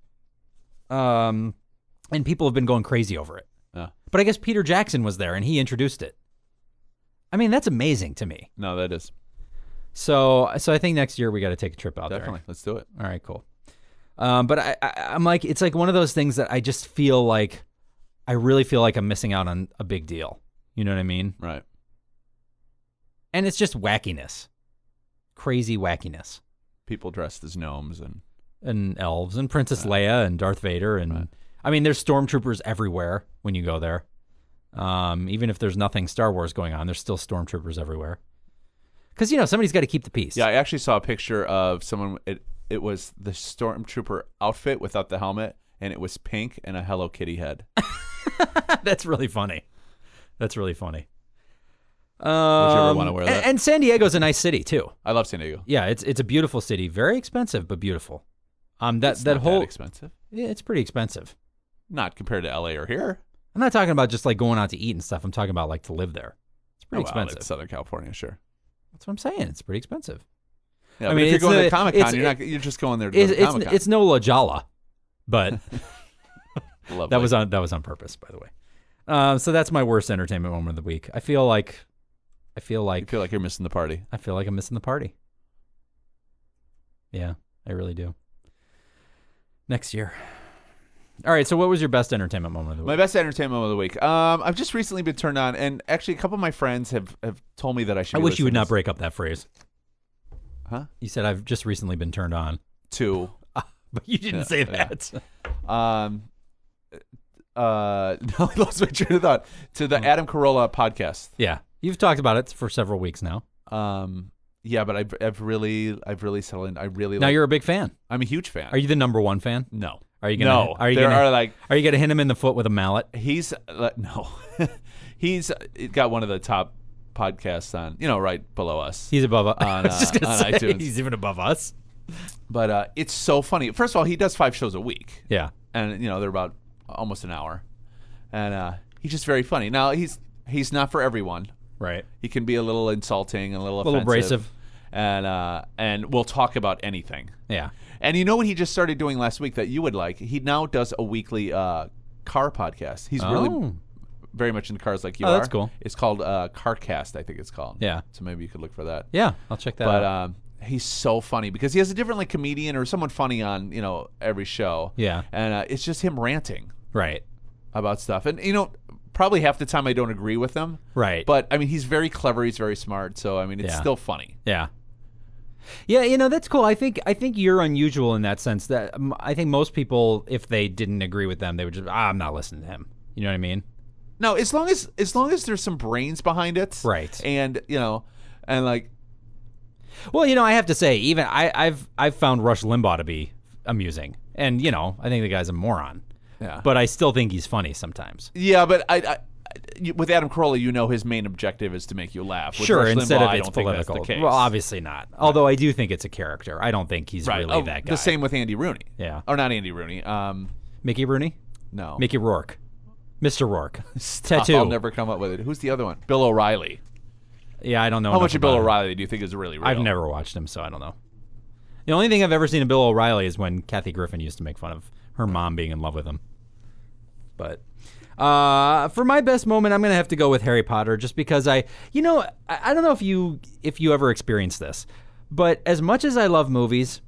Speaker 1: Um, and people have been going crazy over it.
Speaker 2: Yeah.
Speaker 1: But I guess Peter Jackson was there and he introduced it. I mean, that's amazing to me.
Speaker 2: No, that is.
Speaker 1: So, so I think next year we got to take a trip out
Speaker 2: Definitely. Let's do it.
Speaker 1: there. All right, cool. Um, but I, I, I'm like, it's like one of those things that I just feel like, I really feel like I'm missing out on a big deal. You know what I mean?
Speaker 2: Right.
Speaker 1: And it's just wackiness, crazy wackiness,
Speaker 2: People dressed as gnomes and
Speaker 1: and elves and Princess Leia and Darth Vader and
Speaker 2: Right.
Speaker 1: I mean, there's stormtroopers everywhere when you go there. Um, even if there's nothing Star Wars going on, there's still stormtroopers everywhere. Because you know somebody's got to keep the peace.
Speaker 2: yeah, I actually saw a picture of someone. It it was the stormtrooper outfit without the helmet, and it was pink and a Hello Kitty head.
Speaker 1: That's really funny. That's really funny. Um,
Speaker 2: ever wanna wear
Speaker 1: and-
Speaker 2: that?
Speaker 1: And San Diego's a nice city too.
Speaker 2: I love San Diego.
Speaker 1: Yeah, it's it's a beautiful city. Very expensive, but beautiful. Um, that
Speaker 2: It's
Speaker 1: that
Speaker 2: not
Speaker 1: whole
Speaker 2: that expensive.
Speaker 1: yeah, it's pretty expensive.
Speaker 2: Not compared to L A or here.
Speaker 1: I'm not talking about just like going out to eat and stuff. I'm talking about like to live there. It's pretty
Speaker 2: Oh, well,
Speaker 1: expensive.
Speaker 2: it's Southern California, sure.
Speaker 1: That's what I'm saying. It's pretty expensive.
Speaker 2: Yeah,
Speaker 1: I
Speaker 2: but
Speaker 1: mean,
Speaker 2: if you're
Speaker 1: it's
Speaker 2: going
Speaker 1: the-
Speaker 2: to Comic Con,
Speaker 1: it's-
Speaker 2: you're not. You're just going there to
Speaker 1: It's
Speaker 2: go to
Speaker 1: it's,
Speaker 2: Comic Con.
Speaker 1: it's no La Jala, but that was on that was on purpose, by the way. Um, so that's my worst entertainment moment of the week. I feel like, I feel
Speaker 2: You
Speaker 1: like
Speaker 2: feel like you're missing the party.
Speaker 1: I feel like I'm missing the party. Yeah, I really do. Next year. All right. So, what was your best entertainment moment of the week?
Speaker 2: My best entertainment moment of the week. Um, I've just recently been turned on, and actually, a couple of my friends have, have told me that I should.
Speaker 1: I
Speaker 2: be
Speaker 1: wish you would
Speaker 2: listening
Speaker 1: not break up that phrase.
Speaker 2: Huh?
Speaker 1: You said I've just recently been turned on,
Speaker 2: to.
Speaker 1: but you didn't
Speaker 2: Yeah,
Speaker 1: say
Speaker 2: yeah.
Speaker 1: that.
Speaker 2: Um, uh, no, I lost my train of thought. To the Adam Carolla podcast.
Speaker 1: Yeah, you've talked about it for several weeks now.
Speaker 2: Um, yeah, but I've I've really I've really settled in. I really
Speaker 1: Now
Speaker 2: like,
Speaker 1: you're a big fan.
Speaker 2: I'm a huge fan.
Speaker 1: Are you the number one fan?
Speaker 2: No,
Speaker 1: Are you gonna?
Speaker 2: no.
Speaker 1: Are you
Speaker 2: there
Speaker 1: gonna?
Speaker 2: are like
Speaker 1: Are you gonna hit him in the foot with a mallet?
Speaker 2: he's uh, no, he's got one of the top podcasts on you know right below us.
Speaker 1: He's above us.
Speaker 2: On,
Speaker 1: I was just
Speaker 2: uh,
Speaker 1: gonna
Speaker 2: on
Speaker 1: say
Speaker 2: iTunes.
Speaker 1: he's even above us.
Speaker 2: But uh, it's so funny. First of all, he does five shows a week.
Speaker 1: Yeah.
Speaker 2: And you know they're about almost an hour, and uh, he's just very funny. Now he's he's not for everyone.
Speaker 1: Right.
Speaker 2: He can be a little insulting, and a little
Speaker 1: A little
Speaker 2: offensive,
Speaker 1: abrasive.
Speaker 2: and uh, and we'll talk about anything.
Speaker 1: Yeah.
Speaker 2: And you know what he just started doing last week that you would like? He now does a weekly uh, car podcast. He's really
Speaker 1: Oh.
Speaker 2: very much into cars like you
Speaker 1: Oh,
Speaker 2: are.
Speaker 1: that's cool.
Speaker 2: It's called uh, CarCast, I think it's called.
Speaker 1: Yeah.
Speaker 2: So maybe you could look for that.
Speaker 1: Yeah. I'll check that
Speaker 2: But
Speaker 1: out.
Speaker 2: um, he's so funny because he has a different like comedian or someone funny on you know every show.
Speaker 1: Yeah.
Speaker 2: And uh, it's just him ranting
Speaker 1: Right.
Speaker 2: about stuff, and you know probably half the time I don't agree with him.
Speaker 1: Right.
Speaker 2: But I mean he's very clever. He's very smart. So I mean it's
Speaker 1: Yeah.
Speaker 2: still funny.
Speaker 1: Yeah. Yeah, you know that's cool. I think I think you're unusual in that sense. That um, I think most people, if they didn't agree with them, they would just, ah, I'm not listening to him. You know what I mean?
Speaker 2: No, as long as as long as there's some brains behind it,
Speaker 1: Right.
Speaker 2: And you know, and like.
Speaker 1: Well, you know, I have to say, even I, I've I've found Rush Limbaugh to be amusing, and you know, I think the guy's a moron,
Speaker 2: Yeah.
Speaker 1: but I still think he's funny sometimes.
Speaker 2: Yeah, but I, I you- with Adam Carolla, you know his main objective is to make you laugh. With
Speaker 1: Sure,
Speaker 2: Rush
Speaker 1: instead
Speaker 2: Limbaugh,
Speaker 1: of
Speaker 2: I
Speaker 1: it's
Speaker 2: don't think that's
Speaker 1: political.
Speaker 2: the case.
Speaker 1: Well, obviously not. Although I do think it's a character. I don't think he's
Speaker 2: right.
Speaker 1: really
Speaker 2: Oh,
Speaker 1: that guy.
Speaker 2: The same with Andy Rooney.
Speaker 1: Yeah.
Speaker 2: Or not Andy Rooney. Um,
Speaker 1: Mickey Rooney?
Speaker 2: no.
Speaker 1: Mickey Rourke. Mister Rourke.
Speaker 2: Stop,
Speaker 1: Tattoo.
Speaker 2: I'll never come up with it. Who's the other one? Bill O'Reilly.
Speaker 1: Yeah, I don't know.
Speaker 2: How
Speaker 1: enough
Speaker 2: much of Bill
Speaker 1: about him.
Speaker 2: O'Reilly do you think is really real?
Speaker 1: I've never watched him, so I don't know. The only thing I've ever seen of Bill O'Reilly is when Kathy Griffin used to make fun of her mom being in love with him. But uh, for my best moment, I'm going to have to go with Harry Potter, just because I, you know, I, I don't know if you if you ever experienced this, but as much as I love movies,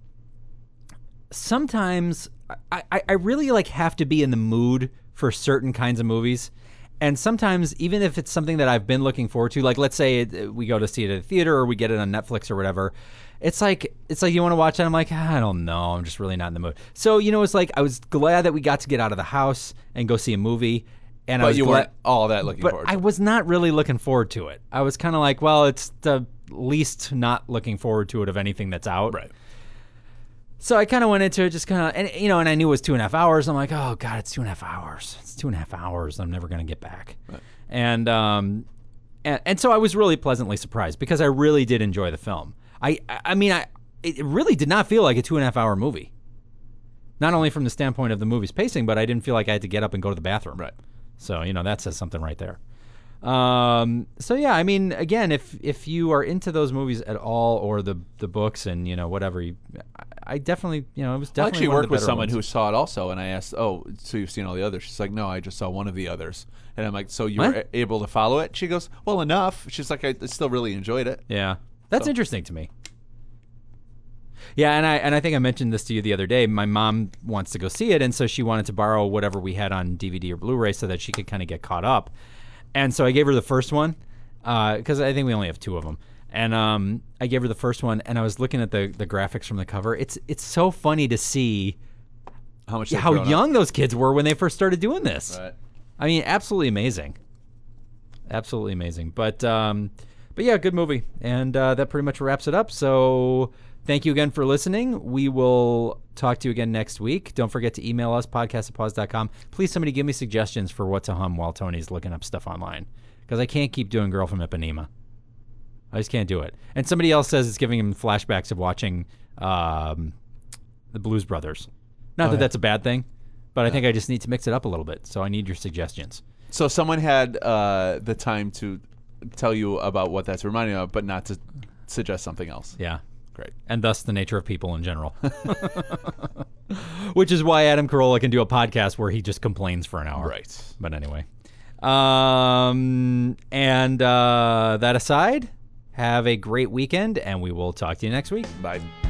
Speaker 1: sometimes I, I, I really like have to be in the mood for certain kinds of movies. And sometimes, even if it's something that I've been looking forward to, like let's say it, we go to see it at the theater or we get it on Netflix or whatever, it's like it's like you want to watch it. I'm like, I don't know, I'm just really not in the mood. So you know, it's like I was glad that we got to get out of the house and go see a movie. And
Speaker 2: But
Speaker 1: I was
Speaker 2: you
Speaker 1: glad,
Speaker 2: weren't all that looking
Speaker 1: but
Speaker 2: forward to
Speaker 1: I
Speaker 2: it.
Speaker 1: was not really looking forward to it. I was kind of like, well, it's the least not looking forward to it of anything that's out.
Speaker 2: Right.
Speaker 1: So I kind of went into it just kind of, and you know, and I knew it was two and a half hours. I'm like, oh God, it's two and a half hours. It's two and a half hours. I'm never going to get back.
Speaker 2: Right.
Speaker 1: And, um, and, and so I was really pleasantly surprised because I really did enjoy the film. I, I I mean, I, it really did not feel like a two and a half hour movie. Not only from the standpoint of the movie's pacing, but I didn't feel like I had to get up and go to the bathroom.
Speaker 2: Right.
Speaker 1: So, you know, that says something right there. Um, so yeah, I mean, again, if if you are into those movies at all, or the the books and you know whatever, you, I, I definitely, you know, it was
Speaker 2: I
Speaker 1: definitely
Speaker 2: actually
Speaker 1: one of
Speaker 2: worked
Speaker 1: the
Speaker 2: with
Speaker 1: better
Speaker 2: someone
Speaker 1: ones.
Speaker 2: who saw it also, and I asked, "Oh, so you've seen all the others?" She's like, "No, I just saw one of the others." And I'm like, "So you
Speaker 1: What?
Speaker 2: were able to follow it?" She goes, "Well, enough." She's like, "I still really enjoyed it."
Speaker 1: Yeah, that's
Speaker 2: So-
Speaker 1: interesting to me. Yeah, and I and I think I mentioned this to you the other day. My mom wants to go see it, and so she wanted to borrow whatever we had on D V D or Blu-ray so that she could kind of get caught up. And so I gave her the first one because I think we only have two of them. And um, I gave her the first one, and I was looking at the, the graphics from the cover. It's it's so funny to see
Speaker 2: How much? they've
Speaker 1: how
Speaker 2: grown up.
Speaker 1: young those kids were when they first started doing this.
Speaker 2: Right.
Speaker 1: I mean, absolutely amazing, absolutely amazing. But um, but yeah, good movie, and uh, that pretty much wraps it up. So thank you again for listening. We will talk to you again next week. Don't forget to email us podcast at pause dot com. Please, somebody give me suggestions for what to hum while Tony's looking up stuff online, because I can't keep doing Girl from Ipanema. I just can't do it. And somebody else says it's giving him flashbacks of watching um, the Blues Brothers. Not
Speaker 2: Oh,
Speaker 1: that
Speaker 2: yeah.
Speaker 1: that's a bad thing, but I think I just need to mix it up a little bit. So I need your suggestions.
Speaker 2: So someone had uh, the time to tell you about what that's reminding of, but not to suggest something else.
Speaker 1: Yeah.
Speaker 2: Great.
Speaker 1: And thus the nature of people in general. Which is why Adam Carolla can do a podcast where he just complains for an hour.
Speaker 2: Right.
Speaker 1: But anyway. Um, and uh, that aside, have a great weekend, and we will talk to you next week.
Speaker 2: Bye.